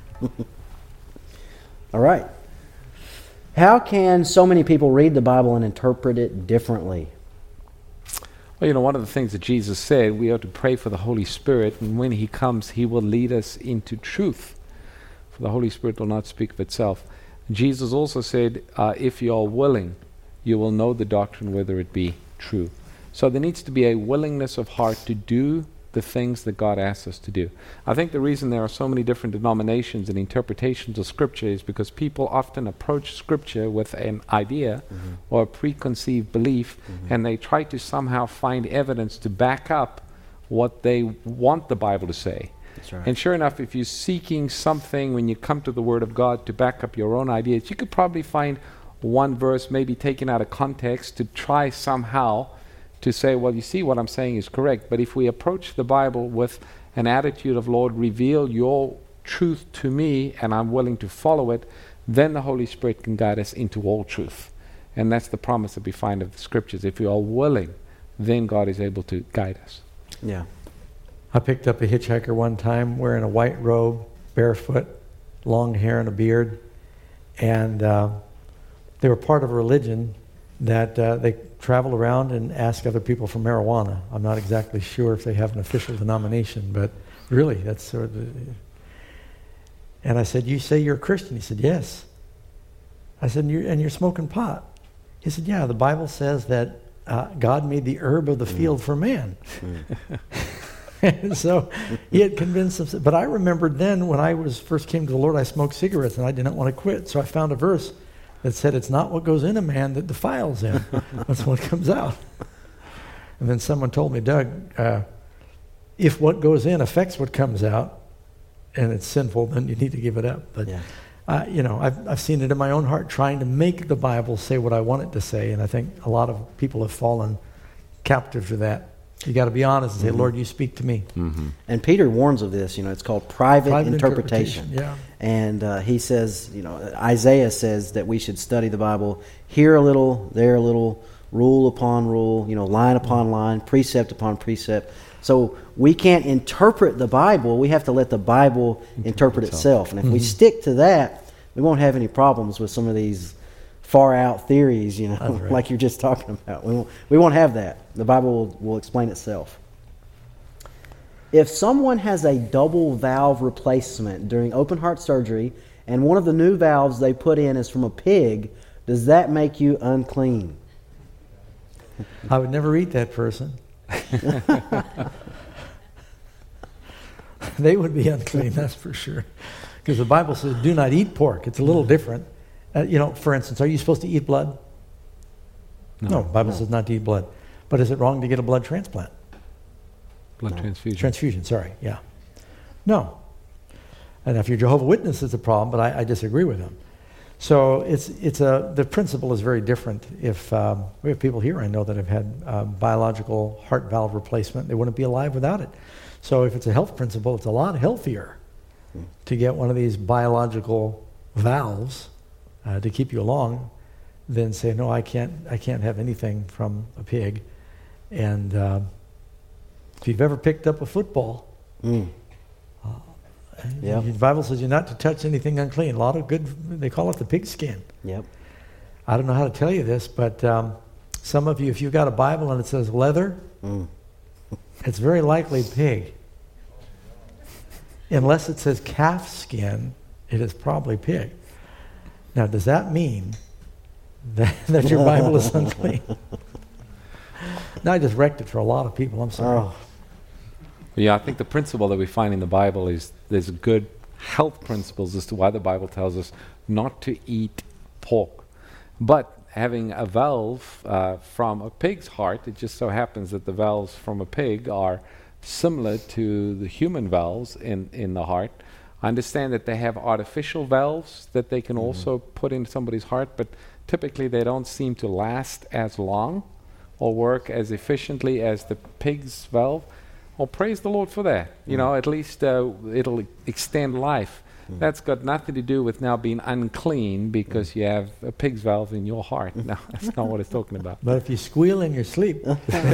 Speaker 1: All right. How can so many people read the Bible and interpret it differently?
Speaker 3: Well, you know, one of the things that Jesus said, we are to pray for the Holy Spirit, and when He comes, He will lead us into truth. For the Holy Spirit will not speak of itself. Jesus also said, uh, if you are willing, you will know the doctrine whether it be true. So there needs to be a willingness of heart to do the things that God asks us to do. I think the reason there are so many different denominations and interpretations of Scripture is because people often approach Scripture with an idea mm-hmm. or a preconceived belief, mm-hmm. and they try to somehow find evidence to back up what they want the Bible to say.
Speaker 1: That's right.
Speaker 3: And sure enough, if you're seeking something when you come to the Word of God to back up your own ideas, you could probably find one verse maybe taken out of context to try somehow to say, well, you see, what I'm saying is correct. But if we approach the Bible with an attitude of, Lord, reveal your truth to me and I'm willing to follow it, then the Holy Spirit can guide us into all truth. And that's the promise that we find of the Scriptures. If we are willing, then God is able to guide us.
Speaker 1: Yeah.
Speaker 2: I picked up a hitchhiker one time wearing a white robe, barefoot, long hair and a beard. And uh, they were part of a religion that uh, they travel around and ask other people for marijuana. I'm not exactly sure if they have an official denomination, but really, that's sort of the... And I said, you say you're a Christian? He said, yes. I said, and you're, and you're smoking pot? He said, yeah, the Bible says that uh, God made the herb of the field mm. for man. Mm. And so he had convinced them. But I remembered then when I was first came to the Lord, I smoked cigarettes and I did not want to quit. So I found a verse that said, it's not what goes in a man that defiles him. That's what comes out. And then someone told me, Doug, uh, if what goes in affects what comes out, and it's sinful, then you need to give it up. But,
Speaker 1: yeah.
Speaker 2: uh, you know, I've, I've seen it in my own heart trying to make the Bible say what I want it to say, and I think a lot of people have fallen captive to that. You got to be honest and say, mm-hmm. Lord, you speak to me.
Speaker 1: Mm-hmm. And Peter warns of this. You know, it's called private,
Speaker 2: private
Speaker 1: interpretation.
Speaker 2: interpretation. Yeah. And
Speaker 1: uh, he says, you know, Isaiah says that we should study the Bible here a little, there a little, rule upon rule, you know, line upon line, precept upon precept. So we can't interpret the Bible. We have to let the Bible interpret, interpret itself. And if mm-hmm. we stick to that, we won't have any problems with some of these far out theories, you know, right. like you're just talking about. We won't, we won't have that. The Bible will, will explain itself. If someone has a double valve replacement during open heart surgery and one of the new valves they put in is from a pig, does that make you unclean?
Speaker 2: I would never eat that person. They would be unclean, that's for sure. Because the Bible says, do not eat pork. It's a little different. Uh, you know, for instance, are you supposed to eat blood? No, no the Bible no. says not to eat blood. But is it wrong to get a blood transplant?
Speaker 3: Blood
Speaker 2: no.
Speaker 3: transfusion.
Speaker 2: Transfusion, sorry, yeah. No. And if you're Jehovah's Witness, it's a problem, but I, I disagree with them. So it's it's a the principle is very different. If um, we have people here I know that have had uh, biological heart valve replacement, they wouldn't be alive without it. So if it's a health principle, it's a lot healthier hmm. to get one of these biological valves uh, to keep you along than say, no, I can't I can't have anything from a pig. And uh, if you've ever picked up a football, mm. uh,
Speaker 1: Yep.
Speaker 2: The Bible says you're not to touch anything unclean. A lot of good, they call it the pigskin.
Speaker 1: Yep.
Speaker 2: I don't know how to tell you this, but um, some of you, if you've got a Bible and it says leather,
Speaker 1: Mm.
Speaker 2: it's very likely pig. Unless it says calf skin, it is probably pig. Now, does that mean that, that your Bible is unclean? Now, I just wrecked it for a lot of people. I'm sorry.
Speaker 1: Oh.
Speaker 3: Yeah, I think the principle that we find in the Bible is there's good health principles as to why the Bible tells us not to eat pork. But having a valve uh, from a pig's heart, it just so happens that the valves from a pig are similar to the human valves in, in the heart. I understand that they have artificial valves that they can mm-hmm. also put in somebody's heart, but typically they don't seem to last as long or work as efficiently as the pig's valve. Well, praise the Lord for that. You mm. know, at least uh, it'll e- extend life. Mm. That's got nothing to do with now being unclean because mm. you have a pig's valve in your heart. No, that's not what it's talking about.
Speaker 2: But if you squeal in your sleep,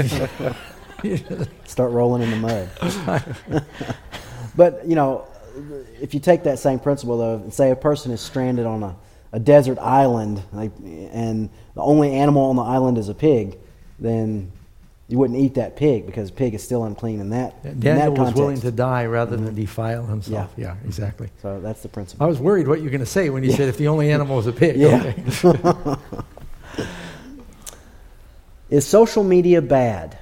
Speaker 1: start rolling in the mud. But, you know, if you take that same principle, though, and say a person is stranded on a, a desert island, like, and the only animal on the island is a pig, then you wouldn't eat that pig because pig is still unclean in that in
Speaker 2: Daniel
Speaker 1: that
Speaker 2: was willing
Speaker 1: context.
Speaker 2: to die rather
Speaker 1: mm-hmm.
Speaker 2: than defile himself. Yeah, yeah, exactly.
Speaker 1: So that's the principle.
Speaker 2: I was worried what you were going to say when you
Speaker 1: yeah.
Speaker 2: said if the only animal was a pig.
Speaker 1: Yeah.
Speaker 2: Okay.
Speaker 1: Is social media bad?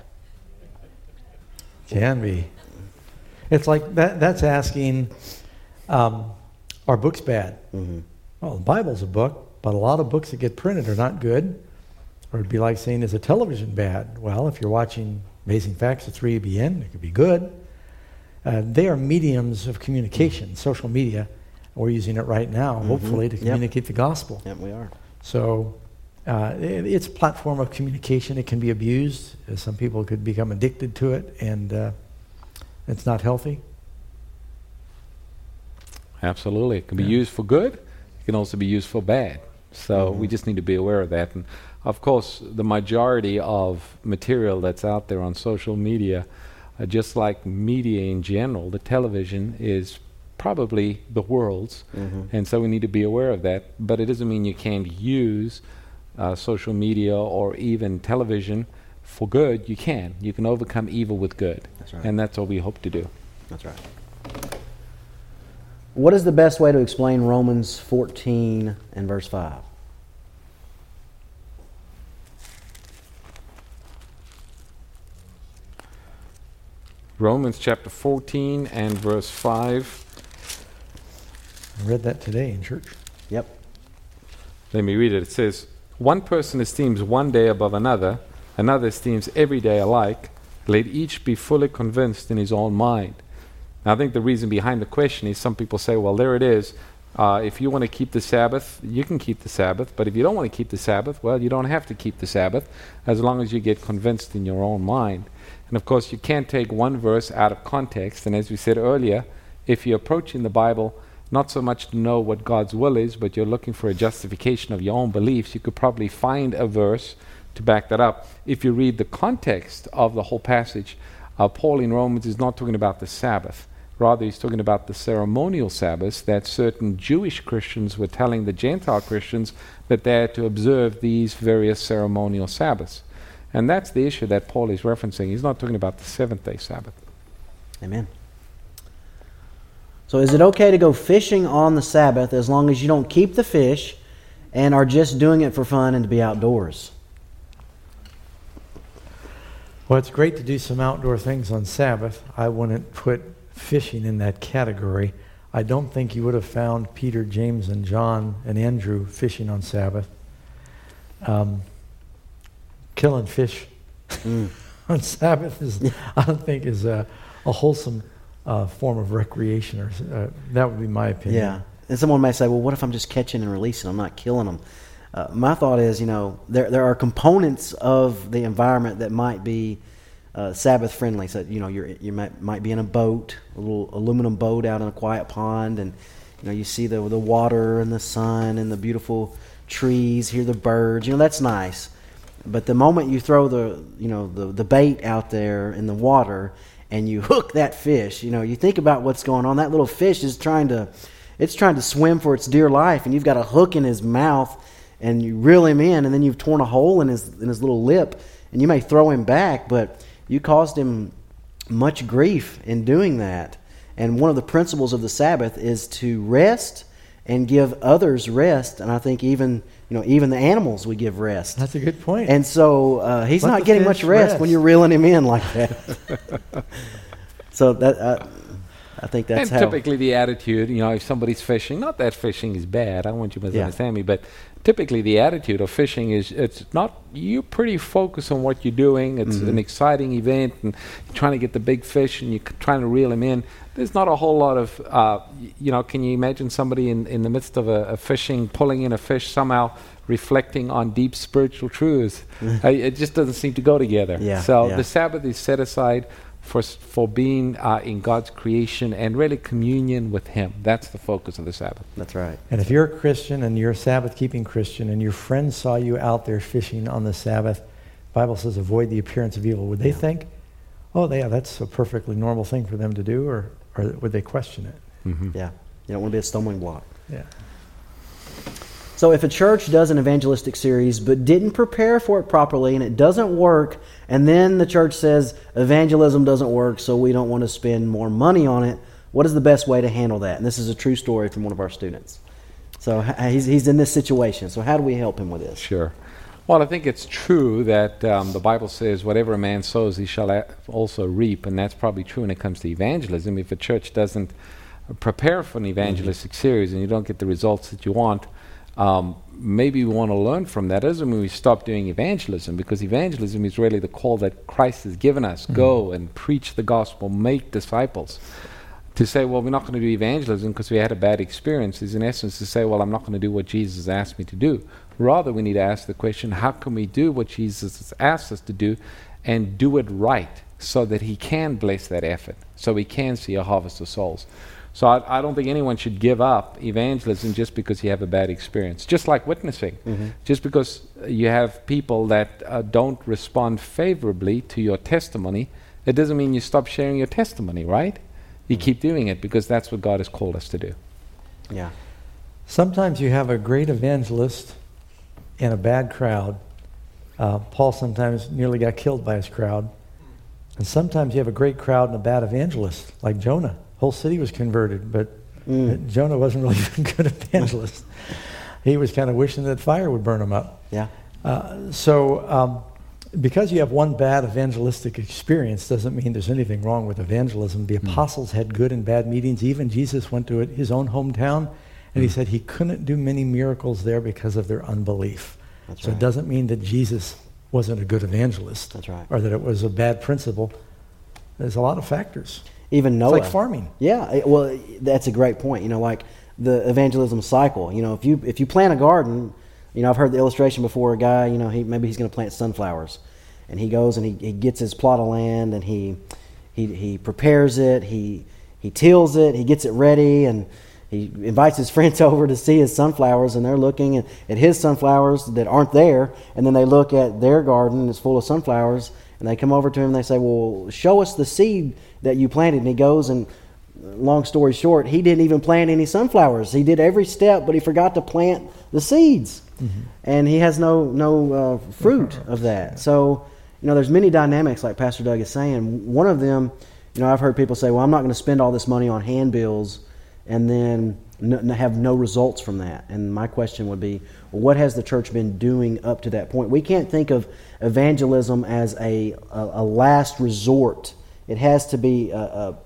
Speaker 2: Can be. It's like that. That's asking, um, are books bad?
Speaker 1: Mm-hmm.
Speaker 2: Well, the Bible's a book, but a lot of books that get printed are not good. Or it'd be like saying, is a television bad? Well, if you're watching Amazing Facts at three A B N, it could be good. Uh, they are mediums of communication, mm-hmm. social media. We're using it right now, mm-hmm. hopefully, to communicate
Speaker 1: yep.
Speaker 2: the gospel.
Speaker 1: Yep, we are.
Speaker 2: So uh, it, it's a platform of communication. It can be abused. Uh, some people could become addicted to it, and uh, it's not healthy.
Speaker 3: Absolutely. It can be
Speaker 2: Yeah.
Speaker 3: used for good. It can also be used for bad. So
Speaker 1: mm-hmm.
Speaker 3: we just need to be aware of that. And of course, the majority of material that's out there on social media, uh, just like media in general, the television is probably the world's.
Speaker 1: Mm-hmm.
Speaker 3: And so we need to be aware of that. But it doesn't mean you can't use uh, social media or even television for good. You can. You can overcome evil with good.
Speaker 1: That's right.
Speaker 3: And that's what we hope to do.
Speaker 1: That's right. What is the best way to explain Romans fourteen and verse five?
Speaker 3: Romans chapter fourteen and verse five.
Speaker 2: I read that today in church.
Speaker 1: Yep.
Speaker 3: Let me read it. It says, one person esteems one day above another, another esteems every day alike. Let each be fully convinced in his own mind. Now, I think the reason behind the question is some people say, well, there it is. Uh, if you want to keep the Sabbath, you can keep the Sabbath. But if you don't want to keep the Sabbath, well, you don't have to keep the Sabbath as long as you get convinced in your own mind. And of course, you can't take one verse out of context. And as we said earlier, if you're approaching the Bible not so much to know what God's will is, but you're looking for a justification of your own beliefs, you could probably find a verse to back that up. If you read the context of the whole passage, uh, Paul in Romans is not talking about the Sabbath. Rather, he's talking about the ceremonial Sabbaths that certain Jewish Christians were telling the Gentile Christians that they had to observe these various ceremonial Sabbaths. And that's the issue that Paul is referencing. He's not talking about the seventh-day Sabbath.
Speaker 1: Amen. So is it okay to go fishing on the Sabbath as long as you don't keep the fish and are just doing it for fun and to be outdoors?
Speaker 2: Well, it's great to do some outdoor things on Sabbath. I wouldn't put fishing in that category. I don't think you would have found Peter, James, and John and Andrew fishing on Sabbath. Um, killing fish mm. on Sabbath is, I don't think, is a, a wholesome uh, form of recreation. Or uh, that would be my opinion.
Speaker 1: Yeah, and someone may say, "Well, what if I'm just catching and releasing? I'm not killing them." Uh, my thought is, you know, there there are components of the environment that might be uh, Sabbath friendly. So, you know, you're you might might be in a boat, a little aluminum boat out in a quiet pond, and you know you see the the water and the sun and the beautiful trees, hear the birds. You know, that's nice. But the moment you throw the you know the the bait out there in the water and you hook that fish. You know, you think about what's going on. That little fish is trying to, it's trying to swim for its dear life, and you've got a hook in his mouth, and you reel him in, and then you've torn a hole in his in his little lip, and you may throw him back, but you caused him much grief in doing that. And one of the principles of the Sabbath is to rest and give others rest. And I think even you know even the animals we give rest.
Speaker 2: That's a good point.
Speaker 1: And so uh, he's
Speaker 2: Let
Speaker 1: not
Speaker 2: the
Speaker 1: getting
Speaker 2: fish
Speaker 1: much rest,
Speaker 2: rest
Speaker 1: when you're reeling him in like that. So that uh, I think that's
Speaker 3: and
Speaker 1: how.
Speaker 3: typically the attitude, you know, if somebody's fishing, not that fishing is bad, I don't want you to
Speaker 1: Yeah.
Speaker 3: misunderstand me, but typically the attitude of fishing is it's not, you're pretty focused on what you're doing. It's
Speaker 1: Mhm.
Speaker 3: an exciting event, and you're trying to get the big fish, and you're c- trying to reel him in. There's not a whole lot of, uh, y- you know, can you imagine somebody in, in the midst of a, a fishing, pulling in a fish, somehow reflecting on deep spiritual truths? uh, it just doesn't seem to go together.
Speaker 1: Yeah,
Speaker 3: so
Speaker 1: yeah.
Speaker 3: the Sabbath is set aside for s- for being uh, in God's creation and really communion with Him. That's the focus of the Sabbath.
Speaker 1: That's right.
Speaker 2: And if you're a Christian and you're a Sabbath-keeping Christian and your friends saw you out there fishing on the Sabbath, the Bible says avoid the appearance of evil. Would they
Speaker 1: Yeah.
Speaker 2: think, oh, yeah, that's a perfectly normal thing for them to do, or, or would they question it?
Speaker 3: Mm-hmm.
Speaker 1: Yeah, you don't want to be a stumbling block.
Speaker 2: Yeah.
Speaker 1: So if a church does an evangelistic series but didn't prepare for it properly and it doesn't work, and then the church says evangelism doesn't work, so we don't want to spend more money on it, what is the best way to handle that? And this is a true story from one of our students. So h- he's, he's in this situation. So how do we help him with this?
Speaker 3: Sure. Well, I think it's true that um, the Bible says, whatever a man sows, he shall a- also reap, and that's probably true when it comes to evangelism. If a church doesn't uh, prepare for an evangelistic series and you don't get the results that you want, um, maybe we want to learn from that. That doesn't mean we stop doing evangelism, because evangelism is really the call that Christ has given us.
Speaker 2: Mm-hmm.
Speaker 3: Go and preach the gospel, make disciples. To say, well, we're not going to do evangelism because we had a bad experience is in essence to say, well, I'm not going to do what Jesus asked me to do. Rather, we need to ask the question, how can we do what Jesus has asked us to do and do it right so that He can bless that effort, so we can see a harvest of souls? So I, I don't think anyone should give up evangelism just because you have a bad experience. Just like witnessing.
Speaker 1: Mhm.
Speaker 3: Just because uh, you have people that uh, don't respond favorably to your testimony, it doesn't mean you stop sharing your testimony, right? You keep doing it because that's what God has called us to do.
Speaker 1: Yeah.
Speaker 2: Sometimes you have a great evangelist in a bad crowd. Uh, Paul sometimes nearly got killed by his crowd. And sometimes you have a great crowd and a bad evangelist, like Jonah. Whole city was converted, but
Speaker 1: Mm.
Speaker 2: Jonah wasn't really a good evangelist. He was kind of wishing that fire would burn him up.
Speaker 1: Yeah.
Speaker 2: Uh, so um, because you have one bad evangelistic experience doesn't mean there's anything wrong with evangelism. The apostles had good and bad meetings. Even Jesus went to it, his own hometown, and he said he couldn't do many miracles there because of their unbelief.
Speaker 1: That's
Speaker 2: so
Speaker 1: right.
Speaker 2: it doesn't mean that Jesus wasn't a good evangelist.
Speaker 1: That's right.
Speaker 2: Or that it was a bad principle. There's a lot of factors.
Speaker 1: Even Noah.
Speaker 2: It's like farming.
Speaker 1: Yeah, it- well, that's a great point. You know, like the evangelism cycle. You know, if you if you plant a garden, you know, I've heard the illustration before. A guy, you know, he maybe he's going to plant sunflowers, and he goes and he, he gets his plot of land and he he he prepares it. He he tills it. He gets it ready, and he invites his friends over to see his sunflowers, and they're looking at, at his sunflowers that aren't there, and then they look at their garden that's full of sunflowers, and they come over to him and they say, well, show us the seed that you planted. And he goes, and long story short, he didn't even plant any sunflowers. He did every step, but he forgot to plant the seeds. Mm-hmm. And he has no no uh, fruit of that. So, you know, there's many dynamics, like Pastor Doug is saying. One of them, you know, I've heard people say, well, I'm not going to spend all this money on handbills and then n- have no results from that. And my question would be, well, what has the church been doing up to that point? We can't think of evangelism as a, a, a last resort. It has to be a, a,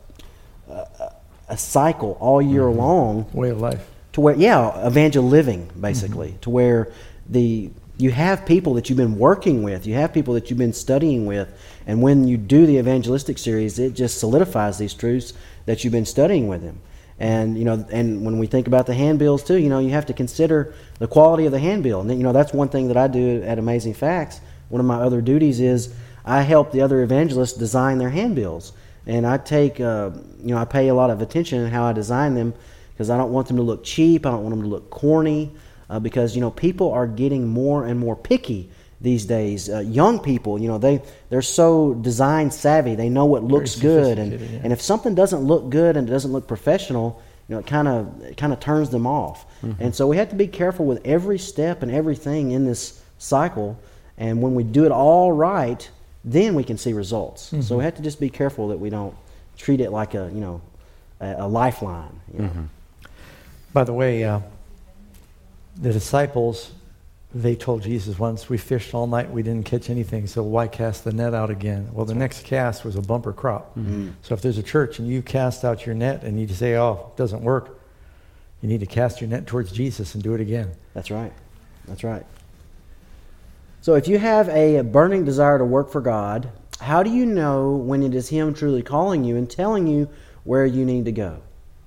Speaker 1: a, a cycle all year mm-hmm. long.
Speaker 2: Way of life.
Speaker 1: To where, yeah, evangel living, basically, mm-hmm. to where the you have people that you've been working with, you have people that you've been studying with, and when you do the evangelistic series, it just solidifies these truths that you've been studying with them. And you know, and when we think about the handbills too, you know, you have to consider the quality of the handbill. And you know, that's one thing that I do at Amazing Facts. One of my other duties is I help the other evangelists design their handbills, and I take, uh, you know, I pay a lot of attention in how I design them because I don't want them to look cheap. I don't want them to look corny, uh, because you know, people are getting more and more picky these days. Uh, young people, you know, they, they're so design savvy. They know what looks good. And,
Speaker 2: yeah.
Speaker 1: and if something doesn't look good and it doesn't look professional, you know, it kind of it kind of turns them off. Mm-hmm. And so we have to be careful with every step and everything in this cycle. And when we do it all right, then we can see results. Mm-hmm. So we have to just be careful that we don't treat it like a, you know, a, a lifeline. You know?
Speaker 2: Mm-hmm. By the way, uh, the disciples, they told Jesus once, we fished all night, we didn't catch anything, so why cast the net out again? Well, the next cast was a bumper crop. Mm-hmm. So if there's a church and you cast out your net and you just say, oh, it doesn't work, you need to cast your net towards Jesus and do it again.
Speaker 1: That's right. That's right. So if you have a burning desire to work for God, how do you know when it is Him truly calling you and telling you where you need to go?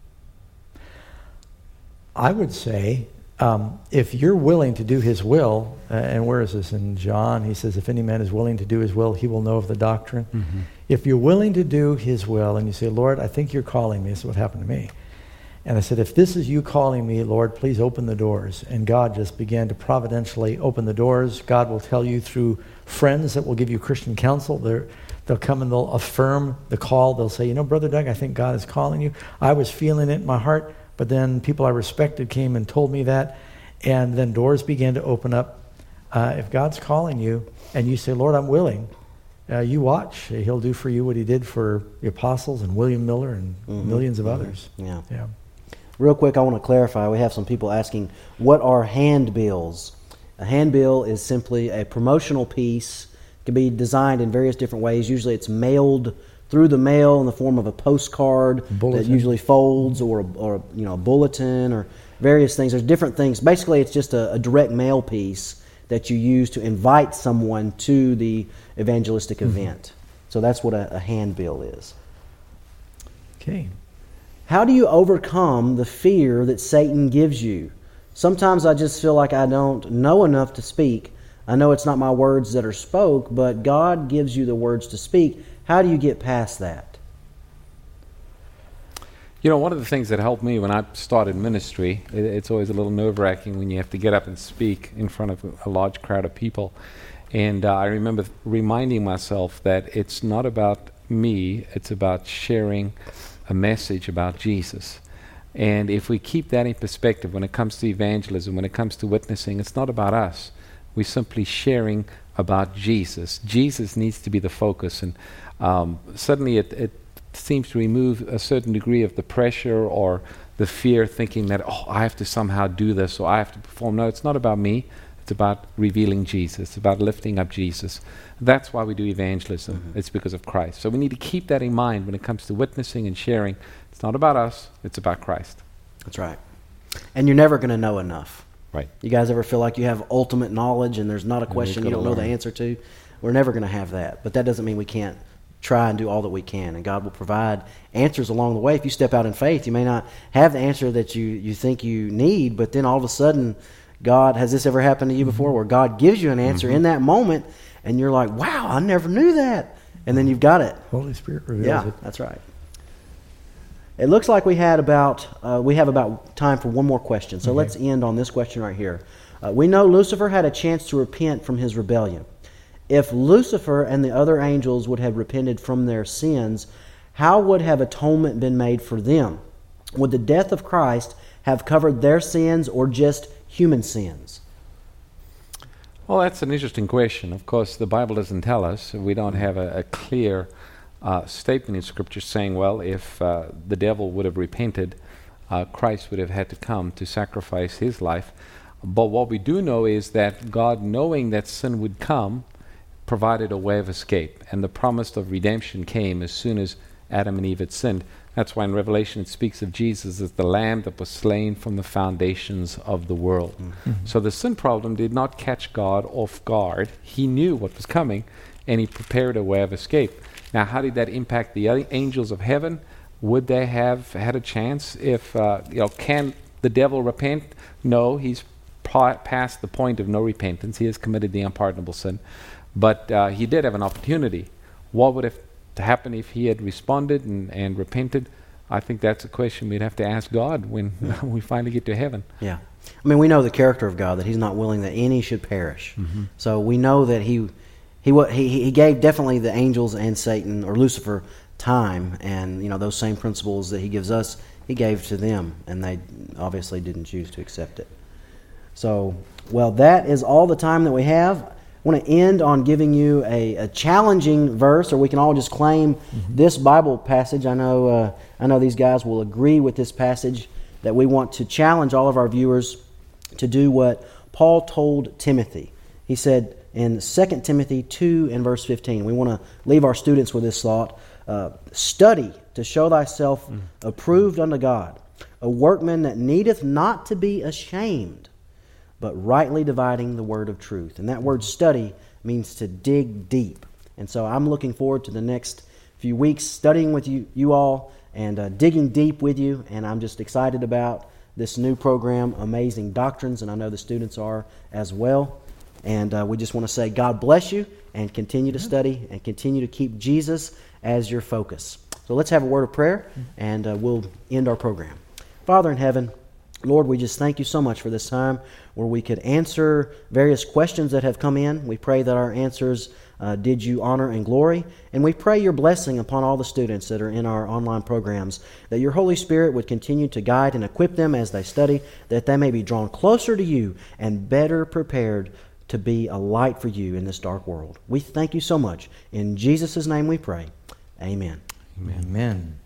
Speaker 2: I would say, um, if you're willing to do His will, uh, and where is this in John? He says, if any man is willing to do His will, he will know of the doctrine. Mm-hmm. If you're willing to do His will, and you say, Lord, I think you're calling me. This is what happened to me. And I said, if this is you calling me, Lord, please open the doors. And God just began to providentially open the doors. God will tell you through friends that will give you Christian counsel. They're, they'll come and they'll affirm the call. They'll say, you know, Brother Doug, I think God is calling you. I was feeling it in my heart, but then people I respected came and told me that. And then doors began to open up. Uh, if God's calling you and you say, Lord, I'm willing, uh, you watch. He'll do for you what He did for the apostles and William Miller and mm-hmm. millions of mm-hmm. others.
Speaker 1: Yeah.
Speaker 2: Yeah.
Speaker 1: Real quick, I want to clarify. We have some people asking, what are handbills? A handbill is simply a promotional piece. It can be designed in various different ways. Usually it's mailed through the mail in the form of a postcard bulletin. That usually folds, or, or you know, a bulletin, or various things. There's different things. Basically, it's just a, a direct mail piece that you use to invite someone to the evangelistic mm-hmm. event. So that's what a, a handbill is.
Speaker 2: Okay.
Speaker 1: How do you overcome the fear that Satan gives you? Sometimes I just feel like I don't know enough to speak. I know it's not my words that are spoke, but God gives you the words to speak. How do you get past that?
Speaker 3: You know, one of the things that helped me when I started ministry, it, it's always a little nerve-wracking when you have to get up and speak in front of a, a large crowd of people. And uh, I remember reminding myself that it's not about me, it's about sharing a message about Jesus. And if we keep that in perspective when it comes to evangelism, when it comes to witnessing, it's not about us. We're simply sharing about Jesus. Jesus needs to be the focus. And um, suddenly it, it seems to remove a certain degree of the pressure or the fear, thinking that, oh, I have to somehow do this or I have to perform. No, it's not about me. It's about revealing Jesus. It's about lifting up Jesus. That's why we do evangelism. Mm-hmm. It's because of Christ. So we need to keep that in mind when it comes to witnessing and sharing. It's not about us. It's about Christ.
Speaker 1: That's right. And you're never going to know enough.
Speaker 3: Right.
Speaker 1: You guys ever feel like you have ultimate knowledge and there's not a question you don't know the answer to? We're never going to have that. But that doesn't mean we can't try and do all that we can. And God will provide answers along the way. If you step out in faith, you may not have the answer that you, you think you need, but then all of a sudden, God, has this ever happened to you before, mm-hmm. where God gives you an answer mm-hmm. in that moment, and you're like, wow, I never knew that. And then you've got it.
Speaker 2: Holy Spirit reveals
Speaker 1: yeah,
Speaker 2: it.
Speaker 1: That's right. It looks like we had about uh, we have about time for one more question. So okay. Let's end on this question right here. Uh, we know Lucifer had a chance to repent from his rebellion. If Lucifer and the other angels would have repented from their sins, how would have atonement been made for them? Would the death of Christ have covered their sins or just human sins?
Speaker 3: Well, that's an interesting question. Of course, the Bible doesn't tell us. We don't have a, a clear uh, statement in Scripture saying, well, if uh, the devil would have repented, uh, Christ would have had to come to sacrifice his life. But what we do know is that God, knowing that sin would come, provided a way of escape. And the promise of redemption came as soon as Adam and Eve had sinned. That's why in Revelation it speaks of Jesus as the Lamb that was slain from the foundations of the world. Mm-hmm. So the sin problem did not catch God off guard. He knew what was coming, and he prepared a way of escape. Now, how did that impact the other angels of heaven? Would they have had a chance if, uh, you know, can the devil repent? No, he's pa- past the point of no repentance. He has committed the unpardonable sin. But uh, he did have an opportunity. What would have to happen if he had responded and, and repented? I think that's a question we'd have to ask God when we finally get to heaven.
Speaker 1: Yeah. I mean, we know the character of God, that he's not willing that any should perish. Mm-hmm. So we know that he, he he he gave definitely the angels and Satan, or Lucifer, time, and you know those same principles that he gives us, he gave to them, and they obviously didn't choose to accept it. So, well, that is all the time that we have. I want to end on giving you a, a challenging verse, or we can all just claim mm-hmm. this Bible passage. I know uh, I know these guys will agree with this passage, that we want to challenge all of our viewers to do what Paul told Timothy. He said in Second Timothy two and verse fifteen, we want to leave our students with this thought, uh, study to show thyself mm. approved unto God, a workman that needeth not to be ashamed, but rightly dividing the word of truth. And that word study means to dig deep. And so I'm looking forward to the next few weeks studying with you, you all, and uh, digging deep with you, and I'm just excited about this new program, Amazing Doctrines, and I know the students are as well. And uh, we just want to say God bless you, and continue to study, and continue to keep Jesus as your focus. So let's have a word of prayer, and uh, we'll end our program. Father in heaven, Lord, we just thank you so much for this time where we could answer various questions that have come in. We pray that our answers uh, did you honor and glory. And we pray your blessing upon all the students that are in our online programs, that your Holy Spirit would continue to guide and equip them as they study, that they may be drawn closer to you and better prepared to be a light for you in this dark world. We thank you so much. In Jesus' name we pray. Amen.
Speaker 2: Amen. Amen.